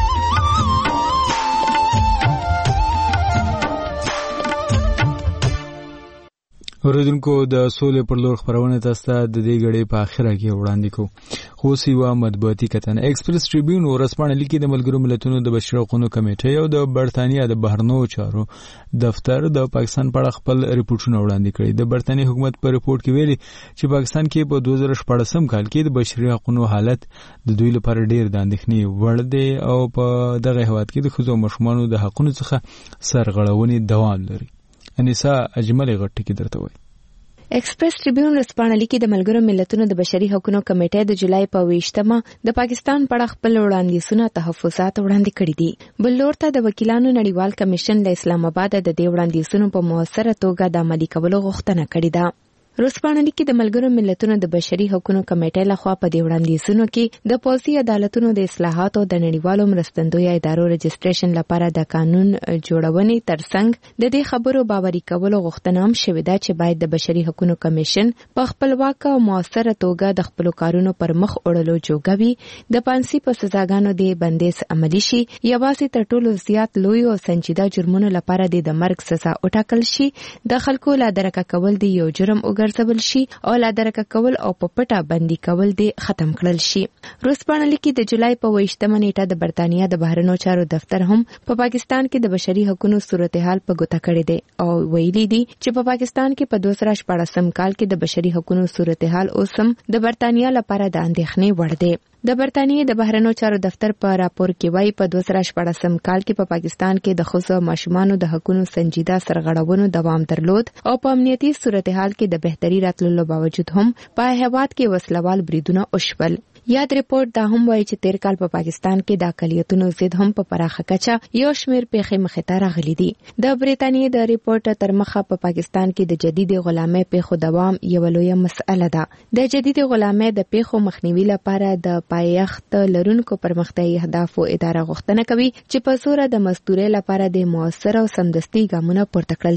اوریدونکو د سولې پر لور خبرونه تاسو ته د دې غړې په اخره کې وړاندې کوو. خو سیوا مطبوعاتي کتنه ایکسپریس ټریبیون ورسپانه لیکي د ملګرو ملتونو د بشري حقوقو کمیټې او د برتانیا د بهرنیو چارو دفتر د پاکستان په اړه خپل ریپورتونه وړاندې کړي. د برتانیې حکومت په ریپورت کې ویلي چې پاکستان کې په دوه زره شپږم کال کې د بشري حقوقو حالت د دوی لپاره ډیر د اندېښنې وړ دی او په دغه هیواد کې د ښځو او ماشومانو د حقوقو څخه سرغړونې دوام لري. انیسا اجمل غټ کی درته وای. ایکسپریس ټریبیون رسپانه لیکي د ملګرو ملتونو د بشري حقوقو کمیټې د جولای په ویشتمه د پاکستان په اړه خپل وړاندیزونه تحفظات وړاندې کړي دي. بل لور ته د وکیلانو نړیوال کمیشن له اسلام آباد د دې وړاندیزونو په موثره توګه د عملي کولو غوښتنه کړې ده. رسپانه لیکي د ملګرو ملتونو د بشري حقوقو کمیټې لخوا په دې وړاندیزونو کې د پوځي عدالتونو د اصلاحاتو د نړیوالو مرستندوی ادارو رجسټریشن لپاره د قانون جوړونې ترڅنګ د دې خبرو باوري کولو غوښتنه هم شوې ده چې باید د بشري حقوقو کمیشن په خپلواک او موثره توګه د خپل کارونو پر مخ وړلو جوګوي د پانسي په سزاګانو د بندیز عملی شي یوازې تر ټولو زیات لوی او سنجیده جرمونو لپاره د مرګ سزا وټاکل شي د خلکو لا درکه کول دی یو جرم وګرځول شي او لا درکه کول او په پټه بندي کول دی ختم کړل شي. روسپانه لیکي د جولای په ویشتمه نیټه د برتانیا د بهرنیو چارو دفتر هم په پا پاکستان کې د بشري حقوقو صورتحال په ګوته کړی دی او ویلي دي چې په پا پاکستان کې په دوه زره شپږم کال کې د بشري حقوقو صورتحال اوس هم د برتانیا لپاره د اندېښنې وړ دی. د برتانیې د بهرنیو چارو دفتر په راپور کې وایي په دوه زره شپږم کال کې په پا پاکستان کې د ښځو او ماشومانو د حقوقو سنجیده سرغړونو دوام درلود او په امنیتي صورتحال کې د بهتري راتللو باوجود هم په هیواد کې وسلوال بریدونه وشول. یاد ریپورت دا هم وایي چې تیر کال په پا پاکستان کې د اقلیتونو ضد هم په پراخه کچه یو شمېر پیښې مخې ته راغلي دي. د بریتانیې د ریپورت تر مخه په پا پاکستان کې د جدید غلامۍ پیښو دوام یو لویه مسئله ده. د جدید غلامۍ د پیښو مخنیوي لپاره د پایښت لرونکو پرمختیايي اهدافو اداره غوښتنه کوي چې په زور د مزدورۍ لپاره د موثر او سمدستي ګامونه پورته کړل شي.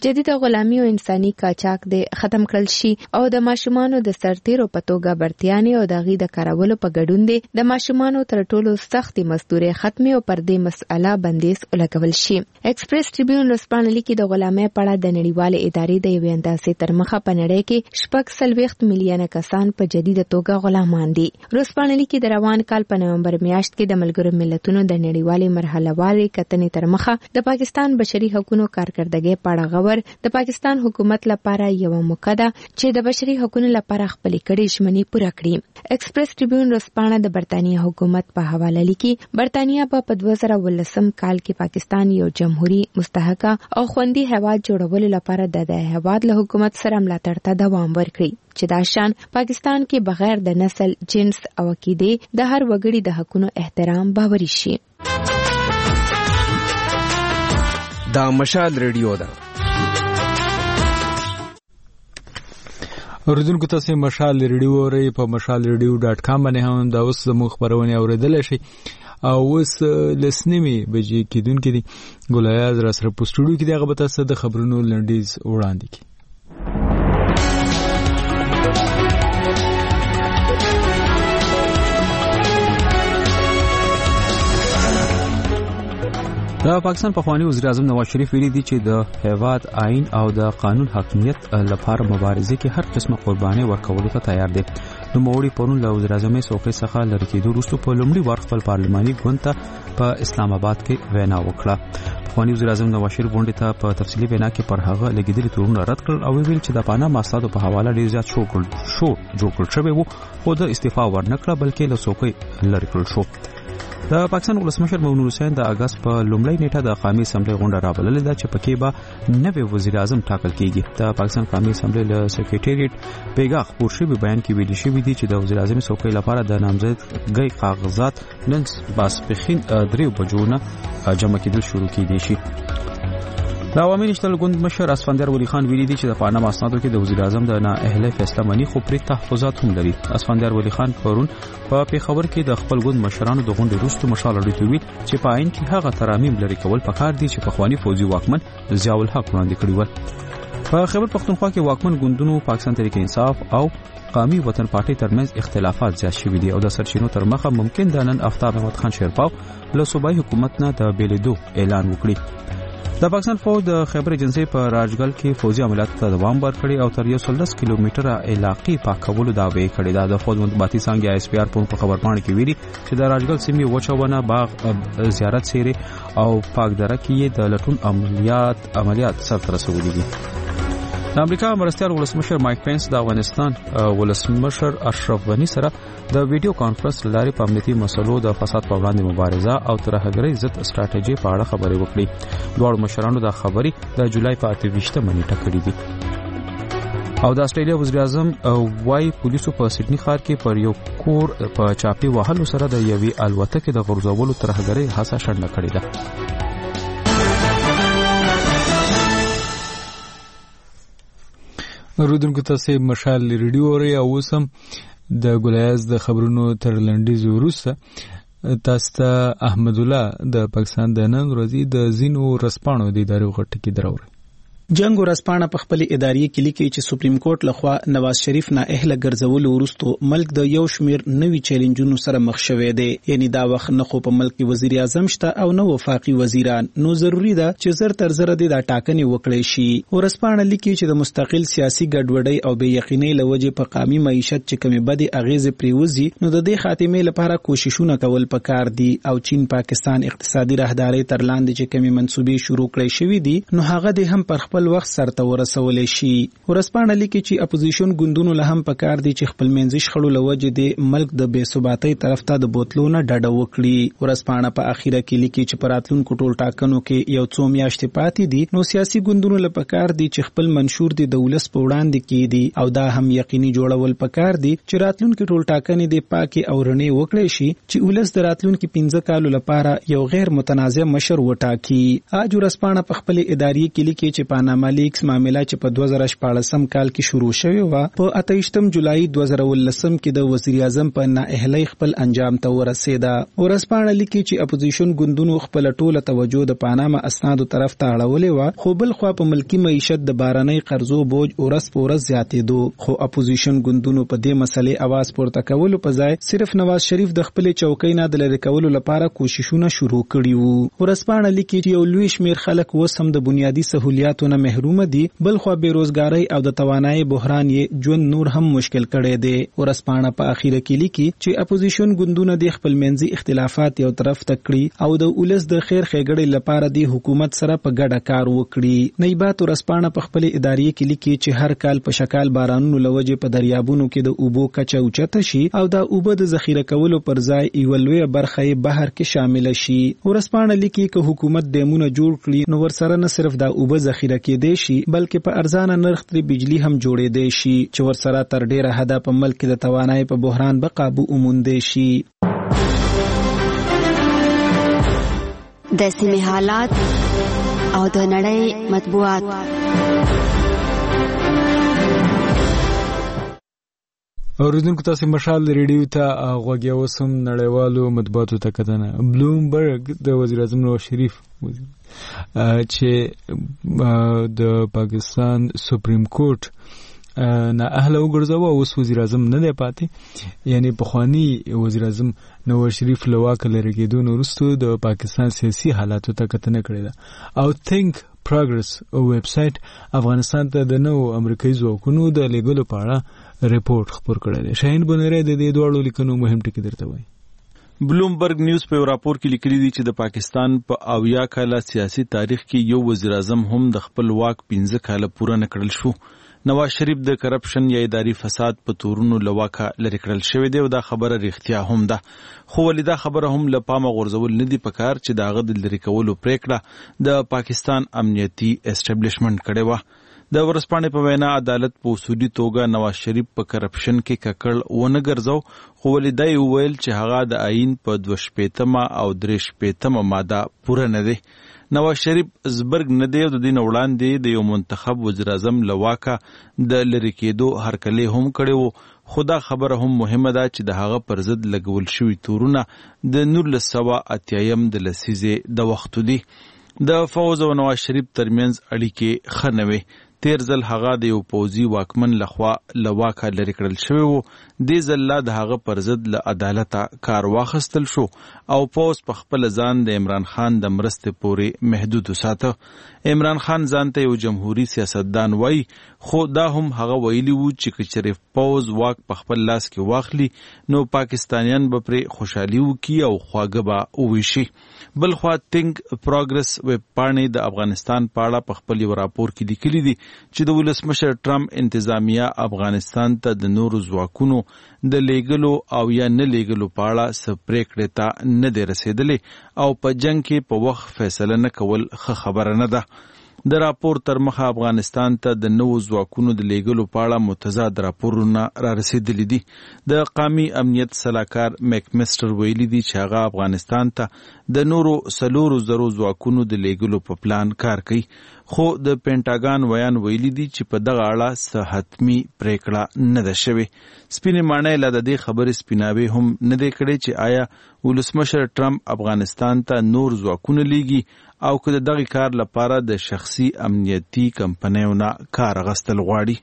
جدید غلامي او انساني قاچاق د ختم کړل شي او د ماشومانو د سرتیرو په توګه برتيانې او د غي د کارولو په ګډون دي د ماشومانو تر ټولو سختي مزدوري ختمي او پر دې مسأله بندیز ولګول شي. ایکسپریس ټریبیون رسپانه لیکي د غلامۍ په اړه د نړیوال ادارې د یو اندازې تر مخه په نړۍ کې شپږ سلويخت میلیونه کسان په جديده توګه غلامان دي. رسپانه لیکي د روان کال په نومبر میاشت کې د ملګرو ملتونو د نړیوالې مرحله واري کتنې تر مخه د پاکستان بشري حقوقو کارکردګۍ په اړه غور د پاکستان حکومت لپاره یو موقع ده چې د بشري حقوقو لپاره خپل کړي ژمنې پوره کړي. ایکسپریس ټریبیون رسپانه د برتانیې حکومت په حواله لیکي برتانیې په دوه زره ولسم کال کې پاکستان یو جمهوریت مستحقه او خوندي هیواد جوړولو لپاره د هیواد له حکومت سره ملاتړ ته دوام ورکړي چې دا شان پاکستان کې بغیر د نسل، جنس او عقیده د هر وګړي د حقوقو احترام باوري شي. دا مشال ریډیو ده. اوریدونکو تاسو مشال ریډیو اورئ په مشال ریډیو ډاټ کام باندې هم دا اوس زموږ خبرونه اوریدل شي او اوس لسنیمي بجې کېدونکې دي ګلایاز را سره په سټوډیو کې دغه به تاسو د خبرونو لنډیز وړاندې کړي. د پاکستان پخوانی وزیر اعظم نواز شریف ویلي دي چې د هیواد آئین او د قانون حاکمیت لپاره مبارزه کې هر قسمه قرباني ورکولو ته تیار دي. نو موري پرون له وزیر اعظم څوکۍ څخه لری کېدو وروسته په لومړي وار خپل پارلماني ګوند ته په اسلام آباد کې وینا وکړه. پخوانی وزیر اعظم نواز شریف غونډې ته په تفصیلي وینا کې پر هغه لګیدلي تورونه رد کړل او ویل چې د پاناما اسنادو په حواله ډیر زیات شو کړل شو جوړ کړل شوی وو خو د استعفا ورنکړه بلکې له څوکۍ لری کړل شو. د پاکستان ولسمشر ممنون حسین د اگست په لومړۍ نیټه د قومي اسمبلی غونډه رابللې ده چې پکې به نوی وزیر اعظم ټاکل کیږي. د پاکستان قومي اسمبلی له سکریټریټ پیغام خپور شوی بیان کې ویل شوی دی چې د وزیر اعظم څوکۍ لپاره د نامزدګۍ کاغذات نن ماسپښین دریو بجو نه جمع کېدل شروع کیدي شي. د عوامي نشتل ګوند مشر اسفندیار ولی خان ویلي دی چې د پاناما اسنادو کې د وزیر اعظم د نااهلۍ فیصله منی خو پرې تحفظات هم لري. اسفندیار ولی خان پرون په پیښور کې د خپل ګوند مشرانو د غونډې وروسته مشال اړیته ویل چې په عین کې هغه ترامیم لري کول پکار دي چې پخوانی فوجي واکمن ضیاء الحق وړاندې کړی و. په خیبر پختونخوا کې واکمن ګوندونو پاکستان تحریک انصاف او قومي وطن پارټي ترمنځ اختلافات زیات شوي دي او د سرچینو تر مخه ممکن د نن افتاب احمد خان شیرپاو له صوبایي حکومت نه د بیلیدو اعلان وکړي. د پاکستان فوج د خیبر ایجنسی په راجګل کې فوجي عملیاتو ته دوام ورکړي او تر یو سل لس کیلومتره علاقې پاکولو دعوی کړې ده. د فوج مطبوعاتي څانګې ایس پی آر په خبرپاڼه کې ویلي چې د راجګل سیمې وچونه باغ زیارت سیري او پاک دره کې د لټون عملیات عملیات سرته رسولي دي. د امریکا مرستیال ولسمشر مایک پینس د افغانستان ولسمشر اشرف غنی سره د ویډیو کانفرنس لاري په امنیتي مسلو د فساد په وړاندې مبارزه او ترهګرۍ ضد ستراتیژي په اړه خبرې وکړي. دوه مشرانو د خبرې د جولای په اته ویشتمه نیټه کړې دي. او د استرالیا وزیر اعظم وايي پولیسو په سیدنی ښار کې پر یو کور په چاپی وهلو سره د یوې الوتکې د غورځولو ترهګرۍ هڅه شنډه کړې ده. اوریدونکو تاسو مشال ریډیو اورئ او اوسم د ګلایاز د خبرونو تر لنډیز وروسته تاسو ته احمد الله د پاکستان د نن ورځې د زینو رسپانو د ادارې غټ کې دراوړي. جنگ ورسپانه په خپل ادارې کې لیکي چې سپریم کورټ لخوا نواز شریف نه اهل ګرځول ورستو ملک د یو شمیر نوي چیلنجونو سره مخ شوه دی. یعنی دا وخت نه خو په ملک وزیر اعظم شته او نو وفاقي وزیران، نو ضروری ده چې زر تر زر د ټاکنې وکړي شي. ورسپانه لیکي چې د مستقل سیاسي ګډوډۍ او بې یقینۍ لوجه په قومي معیشت چې کمی بد اغیزه پریوزي، نو د دې خاتمه لپاره کوششونه کول پکار دي او چین پاکستان اقتصادي راهداري تر لاندې چې کمی منسوبې شروع کړې شوې دي، نو هغه د هم پر خپل وخت سرته ورسولې شي. ورسپانه لیکي چې اپوزیشن ګوندونو له هم پکار دي چې خپل منځي شخړو لوجه د ملک د بې ثباتۍ طرف ته د بوتلونه ډډه وکړي. ورسپانه په اخیره کې لیکي چې پراتلونکو ټول ټاکنو کې یو څو میاشتې پاتې دي، نو سیاسي ګوندونو له پکار دي چې خپل منشور دي د ولس په وړاندې کړي او دا هم یقیني جوړول پکار دي چې راتلونکو ټول ټاکنې د پاکي او رڼې وکړي شي چې ولس د راتلونکو پنځه کالو لپاره یو غیر متنازع مشر وټاکي. اج ورسپانه په خپل ادارې کې لیکي چې پانا پاناما لیکس معاملې چې په دوه زره شپاړسم کال کې شروع شوې و په اتهشتم جولای دوه زره ولسم کې د وزیر اعظم په نااهلۍ خپل انجام ته ورسېده. ورځپاڼه لیکي چې اپوزیشن ګوندونو خپل ټوله توجه د پاناما اسنادو طرف ته اړولې و، خو بل خو په ملکی معیشت د بارنۍ قرضو بوج ورځ په ورځ زیاتېدو. خو اپوزیشن ګوندونو په دې مسلې اواز پورته کولو په ځای صرف نواز شریف د خپل چوکۍ نه د لرې کولو لپاره کوششونه شروع کړي وو. ورځپاڼه لیکي چې یو لوی شمېر خلک اوس هم د بنیادي سہولیاتو نه محروم دي، بل خو بیروزګارۍ او د توانایي بحران یې ژوند نور هم مشکل کړی دی. ورځپاڼه په اخیره کې لیکي چې اپوزیشن ګوندونه د خپل منځي اختلافات یو طرف ته کړي او د ولس د خیر ښېګړې لپاره د حکومت سره په ګډه کار وکړي. نیبات ورځپاڼه په خپل ادارې کې لیکي چې هر کال په شکال بارانونو لوجې په دریابونو کې د اوبو کچه اوچته شي او د اوبو د ذخیره کولو پر ځای یو لوی برخه یې بهر کې شامل شي. ورځپاڼه لیکي چې حکومت ډیمونه جوړ کړي نو ورسره نه صرف د اوبو ذخیره کېدی شي بلکې په ارزانه نرخ ترې بجلی هم جوړېدی شي چې ورسره تر ډیره حده په ملک کې د توانایي په بحران به قابو وموندی شي. د سیمې حالات او د نړۍ مطبوعات. اوریدونکو تاسو مشال ریډیو ته غوږ یوسم نړیوالو مطبوعاتو ته کتنه. بلومبرګ د وزیر اعظم نواز شریف چې د پاکستان سپریم کورټ نه اهله وګرځاوه اوس وزیر اعظم نه دی پاتې، یعنی پخوانی وزیر اعظم نواز شریف له واکه لرې کېدو نه وروسته د پاکستان سیاسي حالاتو ته کتنه کړې ده. او تھنک پروګرس ویب سایټ افغانستان ته د نوو امریکایي ځواکونو د لیږلو په اړه ریپورت خپور کړی دی. شاهین بنری د دې دواړو لیکنو مهم ټکي درته وایي. بلومبرګ نیوز په راپور کې لیکلي دي چې د پاکستان په اویا کاله سیاسي تاریخ کې یو وزیر اعظم هم د خپل واک پنځه کاله پوره نه کړل شو. نواز شریف د کرپشن یا اداري فساد په تورونو له واکه لرې کړل شوی دی او دا خبره رښتیا هم ده، خو ولې دا خبره هم له پامه غورځول نه دي پکار چې د هغه د لرې کولو پریکړه د پاکستان امنیتي اسټابلیشمنټ کړې وه. د ورځپاڼې په وینا عدالت په اصولي توګه نواز شریف په کرپشن کې ککړ ونه ګرځاو، خو ولې دا یې وویل چې هغه د آئین په دوه شپېتمه او درې شپېتمه ماده پوره نه دی. نواز شریف زبرګ نه دی او د دې نه وړاندې د یو منتخب وزیر اعظم له واکه د لرې کېدو هرکلی هم کړی و، خو دا خبره هم مهمه ده چې د هغه پر ضد لګول شوي تورونه د نولس سوه اتیایم د لسیزې د وختو دي. د فوز او نواز شریف ترمنځ اړیکې ښه نه وې. تیر ځل هغه د یو پوځي واکمن لخوا له واکه لرې کړل شوی و، دې ځل لا د هغه پر ضد له عدالته کار واخیستل شو او پوځ په خپل ځان د عمران خان د مرستې پورې محدود وساته. عمران خان ځان ته یو جمهوریت سیاستدان وایي، خو دا هم هغه ویلي وو چې که چېرې پوځ واک په خپل لاس کې واخلي نو پاکستانیان به پرې خوشحالي وکړي او خواږه به وویشي. بلخوا تھنک پروګرس ویب پاڼې د افغانستان په اړه په خپل یو راپور کې لیکلي دي چې د ولسمشر ټرمپ انتظامیه افغانستان ته د نورو ځواکونو د لیږلو او یا نه لیږلو په اړه څه پرېکړې ته نه دی رسېدلې او په جنګ کې په وخت فیصله نه کول ښه خبره نه ده. د راپور تر مخه افغانستان ته د نوو ځواکونو د لیږلو په اړه متضاد راپورونه را رسېدلي دي. د قومي امنیت سلاکار میک مسټر ویلي دي چې هغه افغانستان ته د نورو څلورو زرو ځواکونو د لیږلو په پلان کار کوي، خو د پینټاګان ویان ویلي دي چې په دغه اړه څه حتمي پریکړه نه ده شوې. سپینې ماڼۍ لا د دې خبرې سپیناوی هم نه دی کړی چې آیا ولسمشر ټرمپ افغانستان ته نور ځواکونه لیږي او که د دغه کار لپاره د شخصي امنیتي کمپنیو نه کار اخیستل غواړي.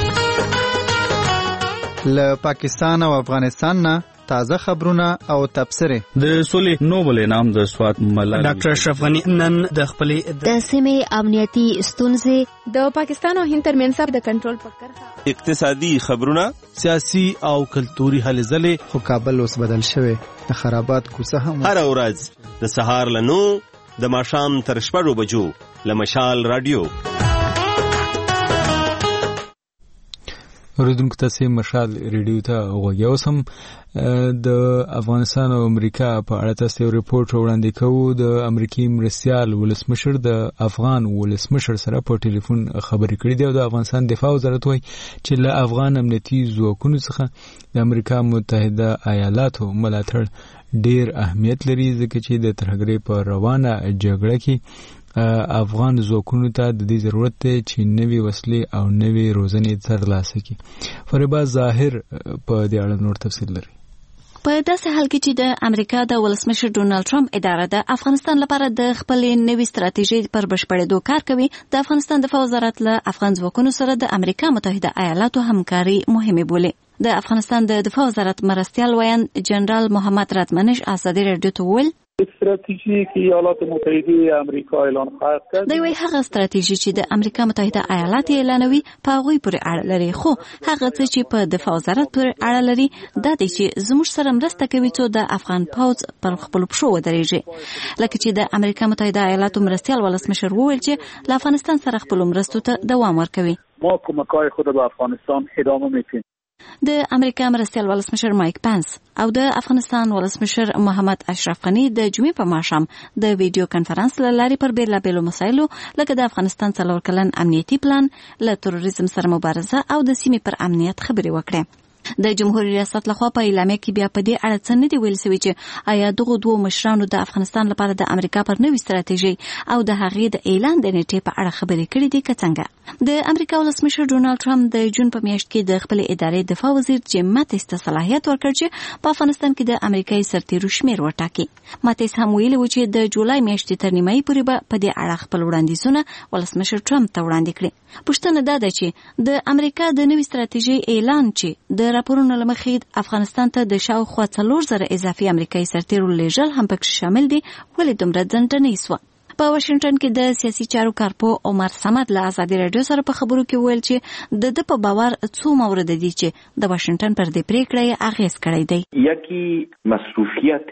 له پاکستان او افغانستان نه تازه خبرونه او تبصرې. د سولې نوبل انعام د سوات ملالۍ ډاکټر اشرف غنی نن د خپلې د سیمې امنیتي ستونزې د پاکستان او هند ترمنځ د کنټرول په کرښه اقتصادي خبرونه، سیاسي او کلتوري هلې ځلې. خو کابل اوس بدل شوی، د خرابات کوڅه هم هر ورځ د سهار له نو د ماښام تر شپږو بجو له مشال رادیو. اوریدونکو تاسو مشال ریډیو ته غوږ یوسم. د افغانستان او امریکا په اړه تاسو یو ریپورت وړاندې کوو. د امریکایي مرستیال ولسمشر د افغان ولسمشر سره په ټلیفون خبرې کړې دي او د افغانستان دفاع وزارت وایي چې له افغان امنیتي ځواکونو څخه د امریکا متحده ایالاتو ملاتړ ډیر اهمیت لري، ځکه چې د ترهګرۍ په روانه جګړه کې افغان ځواکونو ته د دې ضرورت دی چې نوې وسلې او نوې روزنې ترلاسه کړي. فریبا ظاهر په دې اړه نور تفصیل لري. په داسې حال کې چې د امریکا د ولسمشر ډونالد ټرمپ اداره د افغانستان لپاره د خپلې نوې ستراتیژۍ پر بشپړېدو کار کوي، د افغانستان دفاع وزارت له افغان ځواکونو سره د امریکا متحده ایالاتو همکاري مهمه بولي. د افغانستان د دفاع وزارت مرستیال ویان جنرال محمد راتمنش ازادي رادیو ته وویل استراتیژی که ایالات متحده آمریکا اعلان خواهد کرد دوی وایي هغه استراتیژي چې د امریکا متحده ایالات اعلانوي په هغوی پورې اړه لري، خو هغه څه چې په دفاع وزارت پورې اړه لري دا دی چې زموږ سره مرسته کوي څو د افغان پوځ پر خپلو پښو ودرېږي. لکه چې د امریکا متحده ایالاتو مرستیال ولسمشر وویل چې له افغانستان سره خپلو مرستو ته دوام ورکوي. ما کمک‌های خود به افغانستان ادامه میدیم. د امریکا مرستیال ولسمشر مایک پانس او د افغانستان ولسمشر محمد اشرف غنی د جمعې په ماښام د ویډیو کانفرنس له لارې پر بیلابیلو مسایلو لکه د افغانستان څلور کلن امنیتي پلان، له تروریزم سره مبارزه او د سیمې پر امنیت خبرې وکړې. د جمهوریت ریاست لخوا په اعلامیه کې بیا په دې اړه څه نه دی ویل شوی چې آیا دغه دوه مشرانو د افغانستان لپاره د امریکا پر نوې ستراتیژي او د هغې د اعلان د نیټې په اړه خبرې کړې دي که څنګه. د امریکا ولسمشر ډونالد ټرمپ د جون په میاشت کې د خپل ادارې دفاع وزیر جیم ماتیس ته صلاحیت ورکړ چې په افغانستان کې د امریکایي سرتیرو شمیر وټاکي. ماتیس هم ویلي و چې د جولای میاشتې تر نیمایي پورې به په دې اړه خپل وړاندیزونه ولسمشر ټرمپ ته وړاندې کړي. پوښتنه دا ده چې د امریکا د نوې ستراتیژۍ اعلان چې د راپورونو له مخې افغانستان ته د شاوخوا څلور زره اضافي امریکایي سرتیرو لیږل هم پکې شامل دي، ولې دومره ځنډنۍ سوه؟ په واشنگټن کې د سیاسي چارو کارپو عمر صمد له ازادي رادیو سره په خبرو کې ویل چې د ده په باور څو مورد دي چې د واشنگټن پر دې پریکړه یې اغېز کړی دی. یکی مصروفیت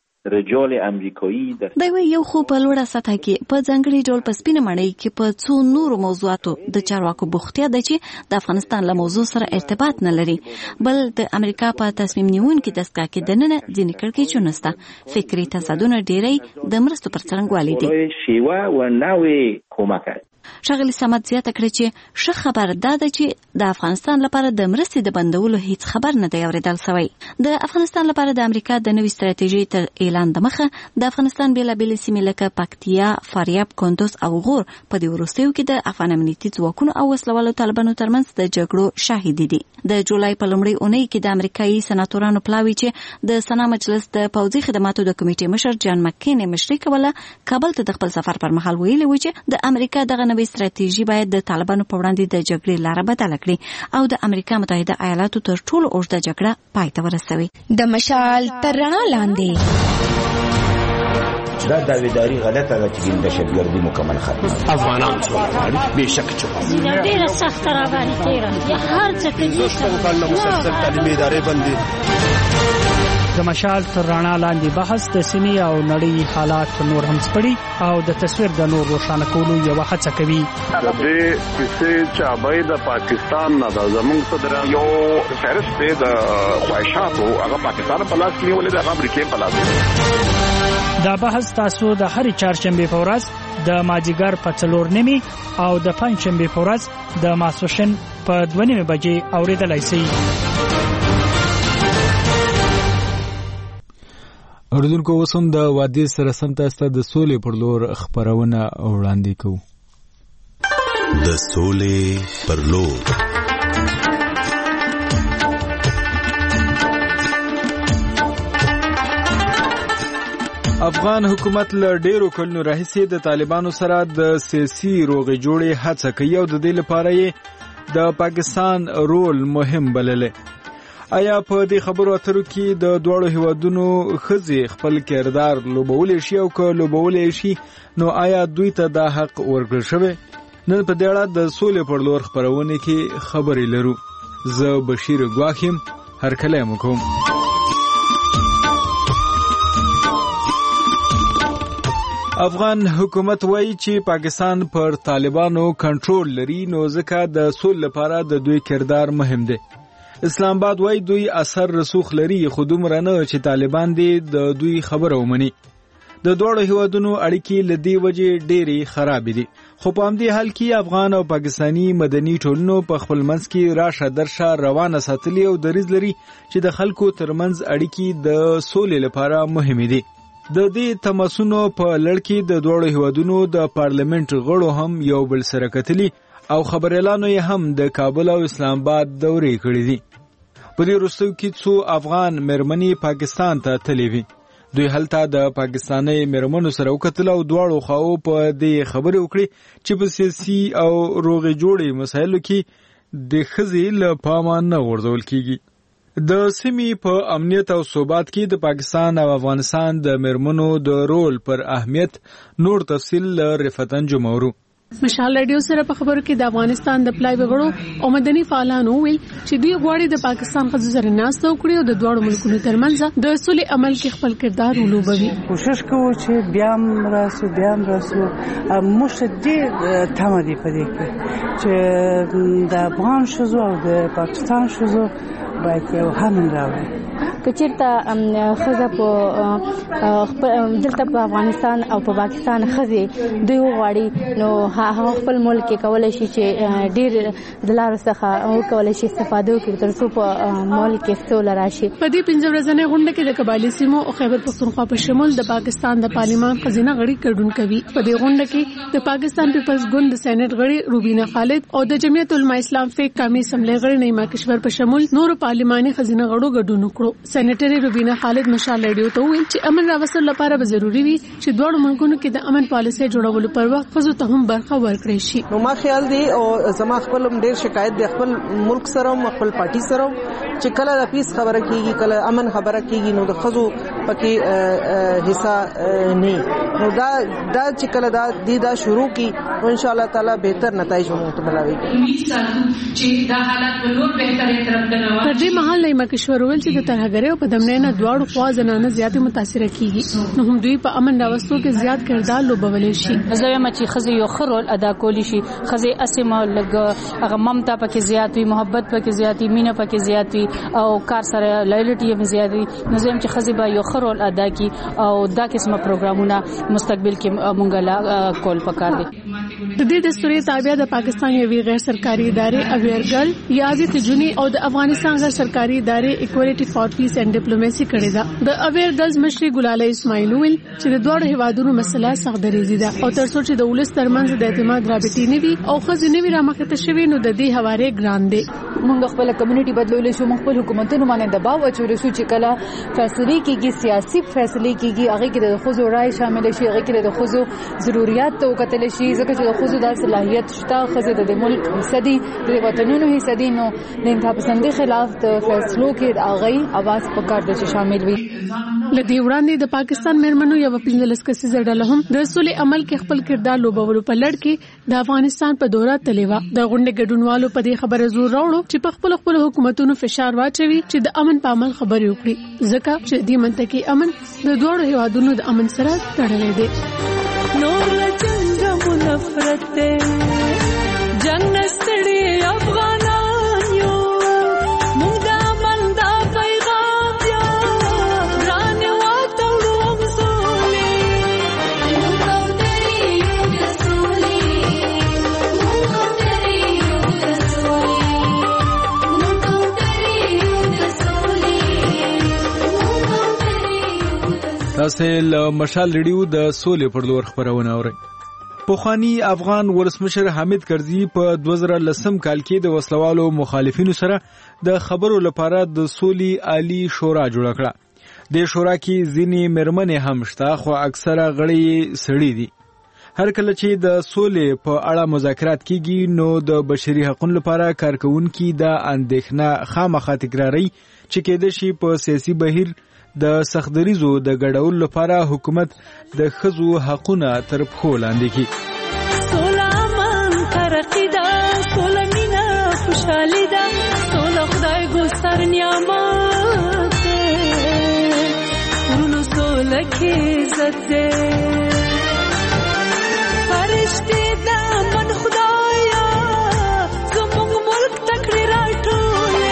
رجال امریکایی در دوی یو خو په لوړه سطح کې په ځانګړي ډول په سپینه مړۍ کې په څو نورو موضوعاتو د چارواکو بوختیا ده چې د افغانستان له موضوع سره ارتباط نه لري، بل د امریکا په تصمیم نیونکي دستګاه کې دننه ځینې کړکېچونه شته. فکري تضادونه ډېری د مرستو پر څرنګوالي دي. شیوه و نوع کمک ښاغلي صمد زیاته کړې چې ښه خبر دا ده چې د افغانستان لپاره د مرستې د بندولو هیڅ خبر نه دی اورېدل سوی. د افغانستان لپاره د امریکا د نوې ستراتیژۍ تر اعلان د مخه د افغانستان بېلابېلې سیمې لکه پکتیا، فاریاب، کندوز او غور په دې وروستیو کې د افغان امنیتي ځواکونو او وسلوالو طالبانو ترمنځ د جګړو شاهدي دي. د جولای په لومړۍ اونۍ کې د امریکایي سناتورانو پلاوي چې د سنا مجلس د پوځي خدماتو د کمیټې مشر جان مکین مشري کوله کابل ته د خپل سفر پر مهال ویلي و چې د امریکا دغه نوې ستراتیژي باید د طالبانو په وړاندې د جګړې لاره بدله کړي او د امریکا متحده ایالاتو تر ټولو اوږده جګړه پای ته ورسوي. د مشال تر رڼا لاندې دا داویداری غلطه ده چې د دهشتګردي مکمل ختمه افغانان څو غواړي بهشکه چې ډیره سخت راغلي تیره یا هر څه کوي چې په مسلسل تعلیمي ادارې باندې د مشال تر رڼا لاندې بحث د سیمې او نړۍ حالات نور هم سپړي او د تصویر د نور روښانه کولو یو هڅه کوي. د دې کیسې چې ابای د پاکستان نه د زمونږ صدر یو فهرست دی د خواهشاتو هغه پاکستان په لاس کې نیولې د امریکا په لاس. دا بحث تاسو د هرې چهارشنبې په ورځ د مازدیګر په څلور نیمې او د پنجشنبې په ورځ د ماسپښین په دوه نیمې بجې اورېدلای شئ. اوریدونکو اوس هم د وادي سره سم تاسو د سولې پر لور خبرونه وړاندې کوو. د سولې پر لور افغان حکومت له ډیرو کلونو راهیسې د طالبانو سره د سیاسي روغې جوړې هڅه کوي او د دې لپاره یې د پاکستان رول مهم بللی. آیا په دې خبرو اترو کې د دواړو هیوادونو ښځې خپل کردار لوبولی شي او که لوبولی شي نو آیا دوی ته دا حق ورکړل شوی؟ نن په دې اړه د سولې پر لور خپرونې کې خبرې لرو. زه بشیر ګواخیم، هرکلی مو کوم. افغان حکومت وایي چې پاکستان پر طالبانو کنټرول لري نو ځکه د سولې لپاره د دوی کردار مهم دی. اسلام آباد وایي دوی اثر رسوخ لري خو دومره نه چې طالبان دې د دوی خبره ومني. د دواړو هیوادونو اړیکې له دې وجې ډېرې خرابې دي. خو په همدې حال کې افغان او پاکستاني مدني ټولنو په خپل منځ کې راشه درشه روانه ساتلي او دریځ لري چې د خلکو ترمنځ اړیکې د سولې لپاره مهمې دي. د دې تماسونو په لړ کې د دوړو هیوادونو د پارلیمنت غړو هم یو بل سره کتلي او خبريالانو یې هم د کابل او اسلام آباد دورې کړې دي. په دې وروستیو کې څو افغان مېرمنې پاکستان ته تللې وې. دوی هلته د پاکستاني مېرمنو سره وکتل او دواړو خواو په دې خبرې وکړې چې په سیاسي او روغې جوړې مسایلو کې د ښځې له پامه نه غورځول کیږي. د سیمې په امنیت او ثبات کې د پاکستان او افغانستان د مېرمنو د رول پر اهمیت نور تفصیل له رفعت انجم اورو. مشال رادیو سره په خبرو کې د افغانستان د پلای وګړو او مدني فعالانو ویل چې دوی غواړي د پاکستان ښځو سره ناسته وکړي او د دواړو ملکونو ترمنځ د سولې عمل کې خپل کردار ولوبوي. کوشش کوو چې بیا هم راسو بیا هم راسو موږ ډېر تمه دي په دې کې چې د افغان ښځو او د پاکستان ښځو باید یو هم راوړي. که چیرته ښځه په دلته په افغانستان او په پاکستان ښځې دوی وغواړي نو هغه خپل ملک کې کولی شي چې ډېر د لارو څخه وکولی شي استفاده وکړي تر څو په ملک کې سوله راشي. په دې پنځه ورځنۍ غونډه کې د قبایلي سیمو او خیبر پښتونخوا په شمول د پاکستان د پارلمان ښځینه غړي ګډون کوي. په دې غونډه کې د پاکستان پیپلز ګوند د سېنات غړي روبینا خالد او د جمعیت العلماء اسلام فقه قومي اسمبلی غړي نعیمه کشور په شمول نور پارلماني ښځینه غړو ګډون وکړو. سېنیټري روبینا خالد مشال رادیو ته ویل چې امن راوستلو لپاره به ضروری وي چې دواړو ملکونو کې د امن پالیسي جوړولو پر وخت ښځو ته هم برخه ورکړي شي. نو ما خیال دی او زما خپل ډیر شکایت دی خپل ملک سره او خپل پارټي سره چې کله د پیس خبره کیږي کله امن خبره کیږي نو د ښځو پکې حصہ نه نو دا دا چې کله دا دی دا شروع کی ان شاء الله تعالی بهتر نتایج موږ ملاوي. امید ساتو چې دا حالت نور بهتري طرف ته روان. په دې مهال نعیمه کشور ویل چې د ترهګرۍ او په دمنه دواړو خوا زنانه زیاتې متاثر کیږي نو هم دوی په امن راوستلو کې زیات کردار لوبولی شي. زه یم چې ښځې یو ښه رول ادا کولی شي. ښځې اسمه لږ هغه ممتا پکې زیات وي محبت پکې زیات وي مینه پکې زیات وي او کار سره لایلټي هم زیات وي. نو زه یم چې ښځې به یو ښه رول ادا کړي او دا قسمه پروګرامونه مستقبل کې مونږ لا کول پکار دي. د دې دستوري تابع د پاکستان یوې غیر سرکاري ادارې اویرګل یازي تجونی او د افغانستان غیر سرکاري ادارې اکوالټي فار پیس اینڈ ډیپلوماسي کړې ده. د اویرګلز مشري ګلاله اسماعیل ویل چې د دوه هیوادونو مسله سخت دریزي ده او تر څو چې د ولس ترمنځ د اعتماد رابطې نه وي او ښځې نه وي رامخته شوي نو د دې حواله ګران دي. موږ خپل کمیونټي بدلولې شو موږ خپل حکومتونو باندې دباو اچول شو چې کله فیصله کیږي سیاسي فیصله کیږي هغه کې د خزو رائے شامل شي هغه کې د خزو ضرورت ته وکتل شي ځکه چې د خزو د صلاحیت شته خزه د ملک حصدي د وطنونو حصدي نو د انتها پسندۍ خلاف د فیصلو کې هغه आवाज پکار د شامل وي. لدی وړاندې د پاکستان مېرمنو یو پنځلس کسیزه ډله هم د سولې عمل کې خپل کردار لوبولو په لړ کې د افغانستان په دوره تلوا د غونډې ګډونوالو په دې خبره زور راوړو چې په خپل خپل حکومتونو فشار واچوي چې د امن په عمل خبرې وکړي ځکه چې دې منطقي امن د دوه هیوادونو د امن سره تړلی دی. نور جنگ و نفرت جنگ نستړي افغانان یو موږ د امن دا پیغام یا رانه واتو وګزولې موږ کوتري یو د سولې موږ کوتري یو د سولې موږ کوتري یو د سولې موږ کوتري یو د تاسو مشال ریډیو د سولې پر لور خبرونه اورئ. پوخانی افغان ولسمشر حامد کرزي په دوه زره لسم کال کې د وسلوالو مخالفینو سره د خبرو لپاره د سولې عالی شورا جوړ کړه. د شورا کې ځینې مېرمنې هم شته خو اکثره غړي سړي دي. هر کله چې د سولې په اړه مذاکرات کیږي نو د بشري حقوقو لپاره کارکونکي د اندېښنه خامخا تکراري چې کېدای شي په سیاسي بهیر د سختدریزو د ګډول لپاره حکومت د ښځو حقونه تر پښو لاندې کړي. سوله من ترقي ده سوله مینه خوشحالي ده سوله خدای ګوسر نعمت ده ورونو سوله کې عزت ده فرشتې ده من خدایا زموږ ملک تکړې راټولې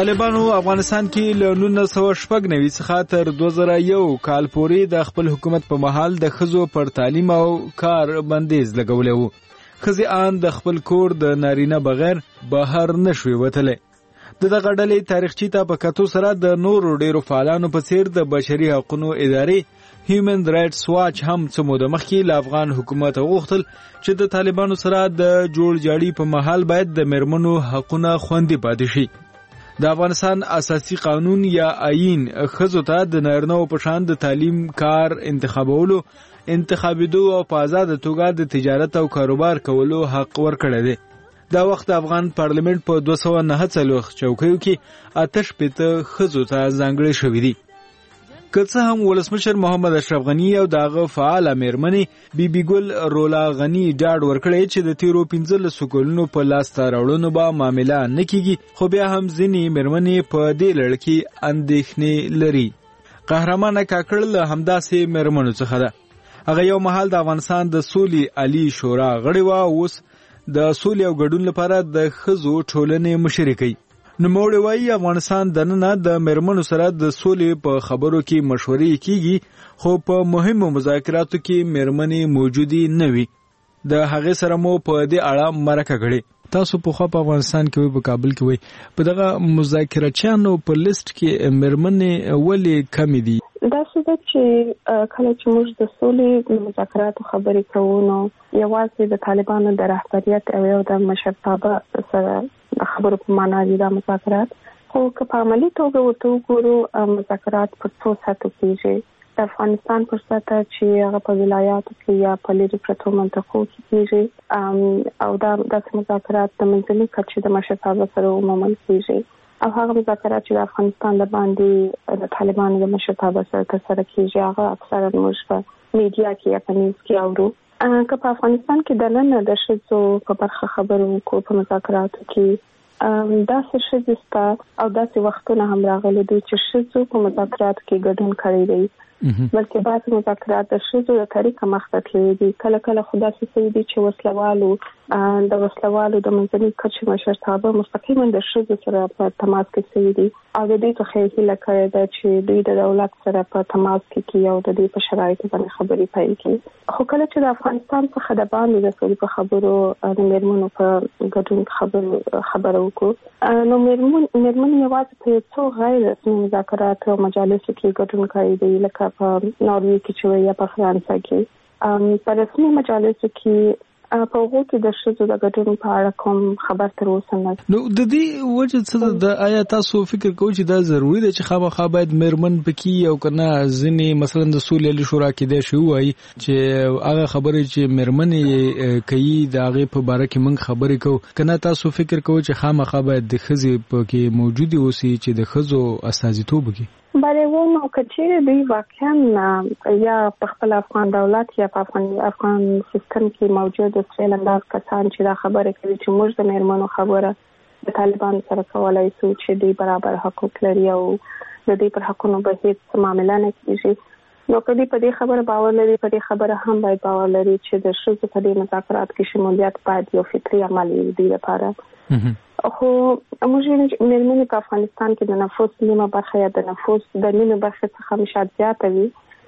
طالبانو افغانستان کې له نولس سوه شپږ نوي څخه تر دوه زره یو کال پورې د خپل حکومت په مهال د ښځو پر تعلیم او کار بندیز لګولی و. ښځې ان د خپل کور د نارینه بغیر بهر نشوې وتلی. د دغه ډلې تاریخچې ته په کتو سره د نورو ډېرو فعالانو په څېر د بشري حقونو ادارې هیومن رایټس واچ هم څه موده مخکې له افغان حکومت غوښتل چې د طالبانو سره د جوړ جاړي په مهال باید د میرمنو حقونه خوندي پاتې شي. د افغانستان اساسي قانون یا آئین ښځو ته د نارینه‌و په شان د تعلیم، کار، انتخابولو، انتخابېدو او په آزاده توګه د تجارت او کاروبار کولو حق ورکړی دی. دا وخت د افغان پارلیمنت په دوه سوه نهه څلوېښت چوکیو کې اته شپېته ښځو ته ځانګړي شوي دي. که څه هم ولسمشر محمد اشرف غني او د هغه فعاله میرمنې بی بی ګل رولا غني ډاډ ورکړی چې د تیرو پنځلسو کلونو په لاسته راوړنو به معامله نه کیږي، خو بیا هم ځینې میرمنې په دې لړ کې اندېښنې لري. قهرمانه کاکړ له همداسې میرمنو څخه ده. هغه یو مهال د افغانستان د سولې عالي شورا غړې وه، اوس د سولې او ګډون لپاره د ښځو ټولنې مشري کوي. نوموړی وایي افغانستان دننه د میرمنو سره د سولې په خبرو کې مشورې کیږي، خو په مهمو مذاکراتو کې میرمنې موجودي نه وي. د هغې سره مو په دې اړه مرکه کړې. تاسو پخوا په افغانستان کې وي، په کابل کې وي، په دغه مذاکراتچیانو په لیست کې میرمنې ولې کمې دي؟ دا څه ده چې کله چې موږ د سولې د مذاکراتو خبرې کوو نو یوازې د طالبانو د رهبریت او یو د مشرتابه سره د خبرو په معنا دي دا مذاکرات، خو که په عملي توګه ورته وګورو مذاکرات په څو سطحو کېږي. د افغانستان پر سطحه چې هغه په ولایاتو کې یا په لرې پرتو منطقو کې کېږي، او دا داسې مذاکرات د منځني کچې د مشرتابه سره عموما کېږي، او هغه مذاکرات چې د افغانستان د باندې د طالبانو د مشرتابه سره ترسره کېږي هغه اکثرا موږ په میډیا کې یا په نیوز کې اورو. که په افغانستان کې دننه د ښځو په برخه خبرو وکړو په مذاکراتو کې، داسې ښځې شته او داسې وختونه هم راغلي دي چې ښځو په مذاکراتو کې ګډون کړی دی، بلکې بعضې مذاکرات د ښځو د طریقه مخته تللي دي. کله کله خو داسې شوي دي چې وسلوالو د وسلوالو د منځني کچې مشرتابه مستقیما د ښځو سره په تماس کې شوي دي، او د دوی څخه یې هیله کړې ده چې دوی د دولت سره په تماس کې کړي او د دوی په شرایطو باندې خبرې پیل کړي. خو کله چې د افغانستان څخه د باندې د سولې په خبرو د میرمنو په ګډون خبرو خبره وکړو، نو میرمنې یوازې په څو غیر رسمي مذاکراتو او مجالسو کې ګډون کړی دی، لکه په ناروې کې چې وي یا په فرانسه کې. په رسمي مجالسو کې په هغو کې د ښځو د ګډون په اړه کوم خبر تر اوسه نه. نو د دې وجه څه ده؟ آیا تاسو فکر کوئ چې دا ضروري ده چې خامخا باید میرمن پکې او که نه ځینې مثلا د سولې عالي شورا کې دی شی ووایي چې هغه خبرې چې میرمنې کوي د هغې په باره کې موږ خبرې کوو، که نه تاسو فکر کوئ چې خامخا باید د ښځې پکې موجودې اوسي چې د ښځو استازیتوب وکړي؟ بله و نو که چیرې دوی واقعا یا په خپل افغان دولت یا په افغان افغان سیستم کې موجود سیل انداز کسان چې دا خبره کوي چې موږ د میرمنو خبره د طالبانو سره کولای شو چې دوی برابر حقوق لري او د دوی پر حقونو به هیڅ معامله نه کیږي، نو که دوی په دې خبره باور لري، په دې خبره هم باید باور لري چې د ښځو په دې مذاکرات کې شمولیت باید یو فطري عمل وي دوی لپاره. خو موږ وینو چې میرمنې په افغانستان کې د نفوس نیمه برخه یا د نفوس د نیمه برخه څخه هم شاید زیاته وي،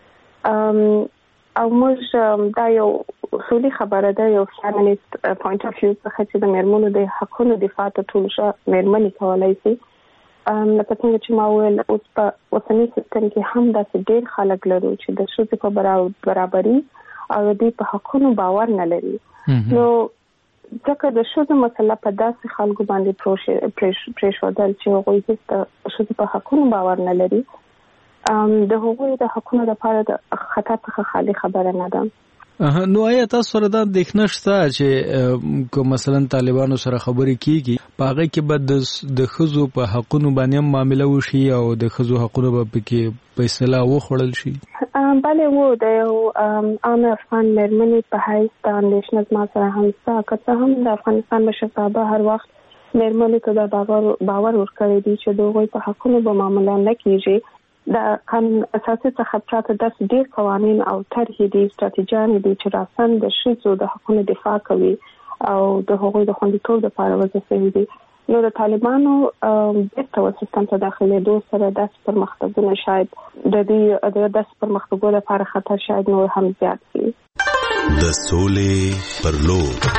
او موږ دا یو اصولي خبره ده، یو فیمینیست پوینټ اف ویو څخه چې د میرمنو د حقونو دفاع ته ټول میرمنې کولی شي. لکه څنګه چې ما وویل اوس په اوسني سیستم کې هم داسې ډېر خلک لرو چې د ښځو په برابري او د دوی په حقونو باور نه لري. نو ځکه د ښځو مسله په داسې خلکو باندې پرېښودل چې هغوی هېڅ د ښځو په حقونو باور نه لري، د هغوی د حقونو لپاره د خطر څخه خالي خبره نه ده. نو آیا تاسو سره دا اندېښنه شته چې که مثلا طالبانو سره خبرې کیږي په هغه کې به د ښځو په حقونو باندې هم معامله وشي او د ښځو حقونه به پکې په اصطلاح وخوړل شي؟ بله و د یو عام افغان میرمنې په حیث د اندېښنه زما سره هم شته، که څه هم د افغانستان مشرتابه هر وخت میرمنې ته دا باور ورکړی دی چې د هغوی په حقونو به معامله نه کیږي. د قانون اساسي څخه پراته داسې ډېر قوانین او طرحې دي، استراتیجیانې دي چې راسن د ښځو د حقونو دفاع کوي او د هغوی د خوندیتوب لپاره وضع شوي دي. نو د طالبانو بیرته سیستم ته داخلېدو سره داسې پرمختګونه شاید د دې د داسې پرمختګونو لپاره خطر شاید نور هم زیات شي. د سولې پر لور.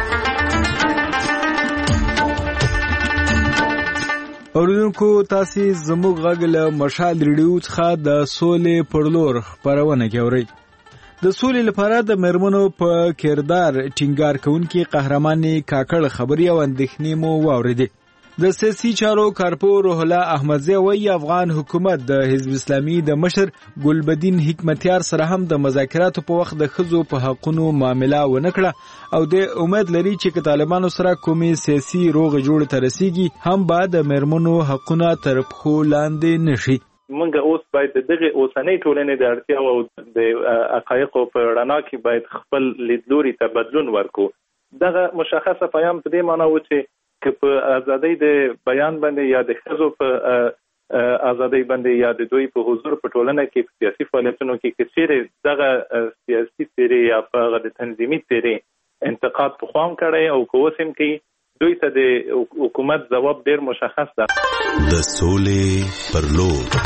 اوریدونکو تاسو زموږ غږ له مشال ریډیو څخه د سولې پر لور خبرونه کوي. د سولې لپاره د مرمنو په کردار ټینګار کوونکي قهرماني کاکړ خبري او اندېښنې مو واوریدې. د سیاسي چارو کارپور روح الله احمدزی وایي افغان حکومت د حزب اسلامي د مشر ګلبدین حکمتیار سره هم د مذاکراتو په وخت د ښځو په حقونو معامله ونه کړه او د امید لري چې طالبانو سره کومې سیاسي روغ جوړ ته رسیږي هم به د مرمنو حقونه تر پښو لاندې نشي. موږ اوس باید دغه اوسنۍ ټولنې د اړتیا او د حقایقو په رڼا کې باید خپل لیدلوري ته بدلون ورکو. دغه مشخصه پیغام په دې معنی و چې که په ازادۍ د بیان باندې یا د ښځو په ازادۍ باندې یا د دوی په حضور په ټولنه کې په سیاسي فعالیتونو کې که چیرې دغه سیاسي څیرې یا په هغه د تنظیمي څیرې انتقاد په خوا هم کړی او که اوس هم کوي دوی ته د حکومت ځواب ډېر مشخص ده. د سولې پر لور.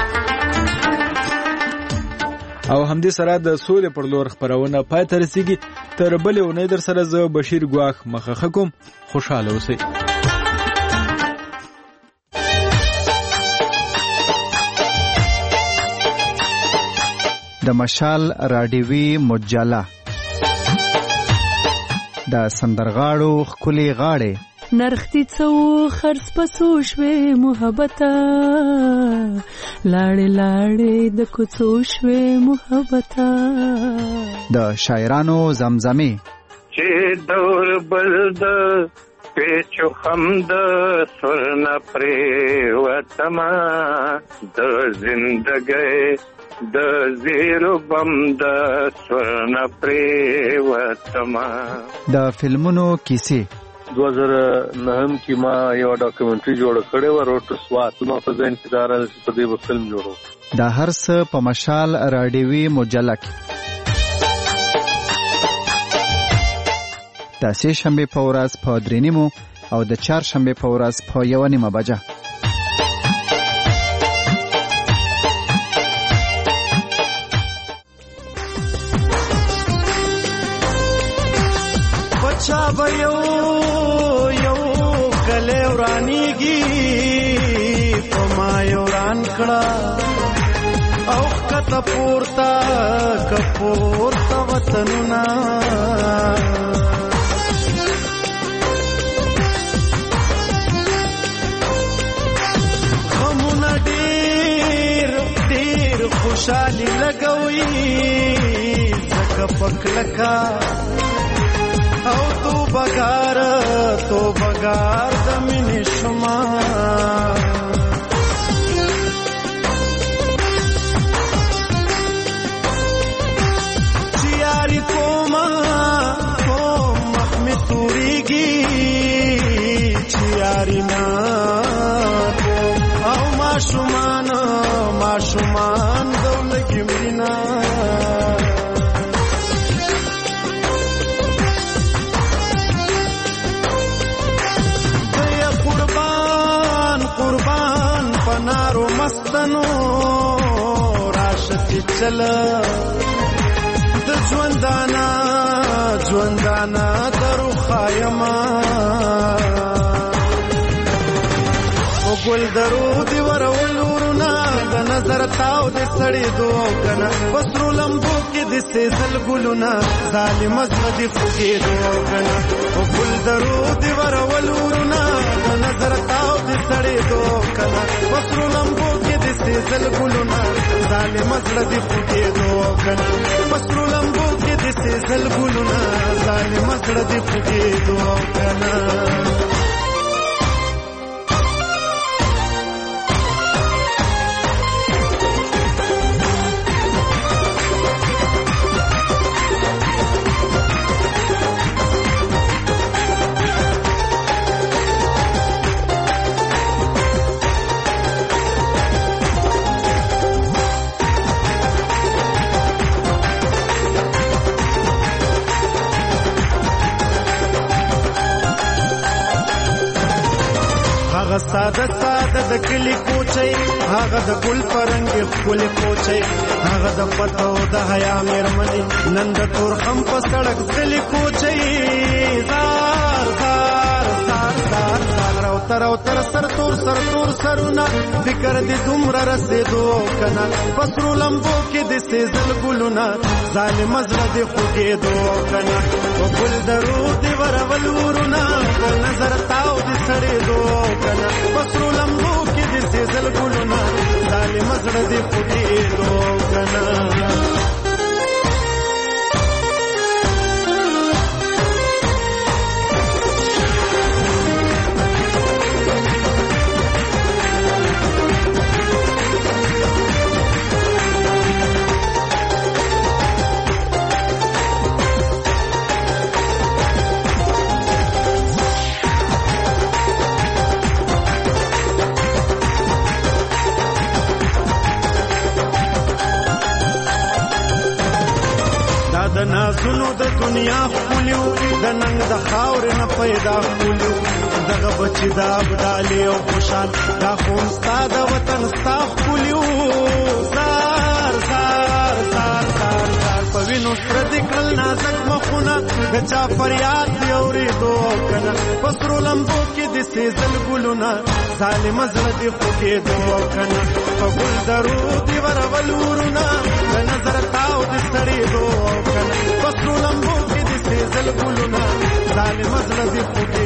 او همدې سره د سولې پر لور خبرونه پای ته رسیږي. تر بلې اونۍ در سره زه بشیر ګواخ مخه کوم. خوشاله اوسئ. د مشال راډیوي مجله د سندرغاړو ښکلي غاړې نرختی څو خرڅ پسو شوې محبته لاړې لاړې د کوڅو شوې محبته د شاعرانو زمزمې چې دور بل د پیچو خم د سرنا پرې وتما د زندګۍ د زیرو بم د سرنا پرې وتما. د فلمونو کیسې دو هزار نهم کې ما یو ډاکومنټري جوړ کړی و روټ سوات نو په ځین کې دار په دې فلم جوړو. د هر څه په مشال راډیوي مجله کې د سه شنبه په ورځ په درې نیمو او د چهار شنبه په ورځ په یو نیمه بجه. بچا به یو یو کله ورانیږي په ما یو ران کړه او کته پورتا کپورتا وطننا غمونه ډېر ډېر خوشالي لګوي زکه پکلکا او تو بغار تو بغار زمین شما چیاری کوما کوم محمد توریگی چیاری نا او ما شمان ما شمان دولگی مرینا نارو مستنو راشتی چل د ژوندانا ژوندانا درو خایما او ګل درو دی ورولورنا د نظر تاو د سړی دو کنه پسرو لمبو کې د سېزل ګلونا ظالم زړه خوږې دو کنه او ګل درو دی ورولورنا د نظر تاو د سړی دو کنه پسرو لمبو کې د سېزل ګلونا ظالم زړه خوږې دو کنه پسرو لمبو کې د سېزل ګلونا ظالم زړه خوږې دو کنه. هغه ساده ساده د کلی کوچي هغه د ګل پرنګ خپل کوچي هغه د پتو د حیا مېرمنې نن د تور خم په سړک کلی کوچي زار زار زار زار زار او تر او تر سر تور سر تور سرونه فکر دې دومره رسېدو کنه پسرو لمبو کې د سېزل ګلونه ظالم زړه دې خوږېدو کنه او ګل درو دې ورول ورونه پر نظر تاو دې سړېدو کنه پسرو لمبو کې د سېزل ګلونه ظالم زړه دې خوږېدو کنه د نازونو د دنیا خولیو د ننګ د خاور نه پیدا خولیو دغه بچی دا بدالي او خوشحال دا خون ستا د وطن ستا خولیو زار زار زار زار زار په وینو سره د کل نازک مخونه د چا فریاد دی اورېدو کنه پسرو لمبو کې د سېزل ګلونه ظالم زړه دې خوږېدو کنه په ګل درو دې ورول ورونه د نظر تاو دې سړېدو کنه پسرو لمبو کې د سېزل ګلونه ظالم زړه دې خوږېدو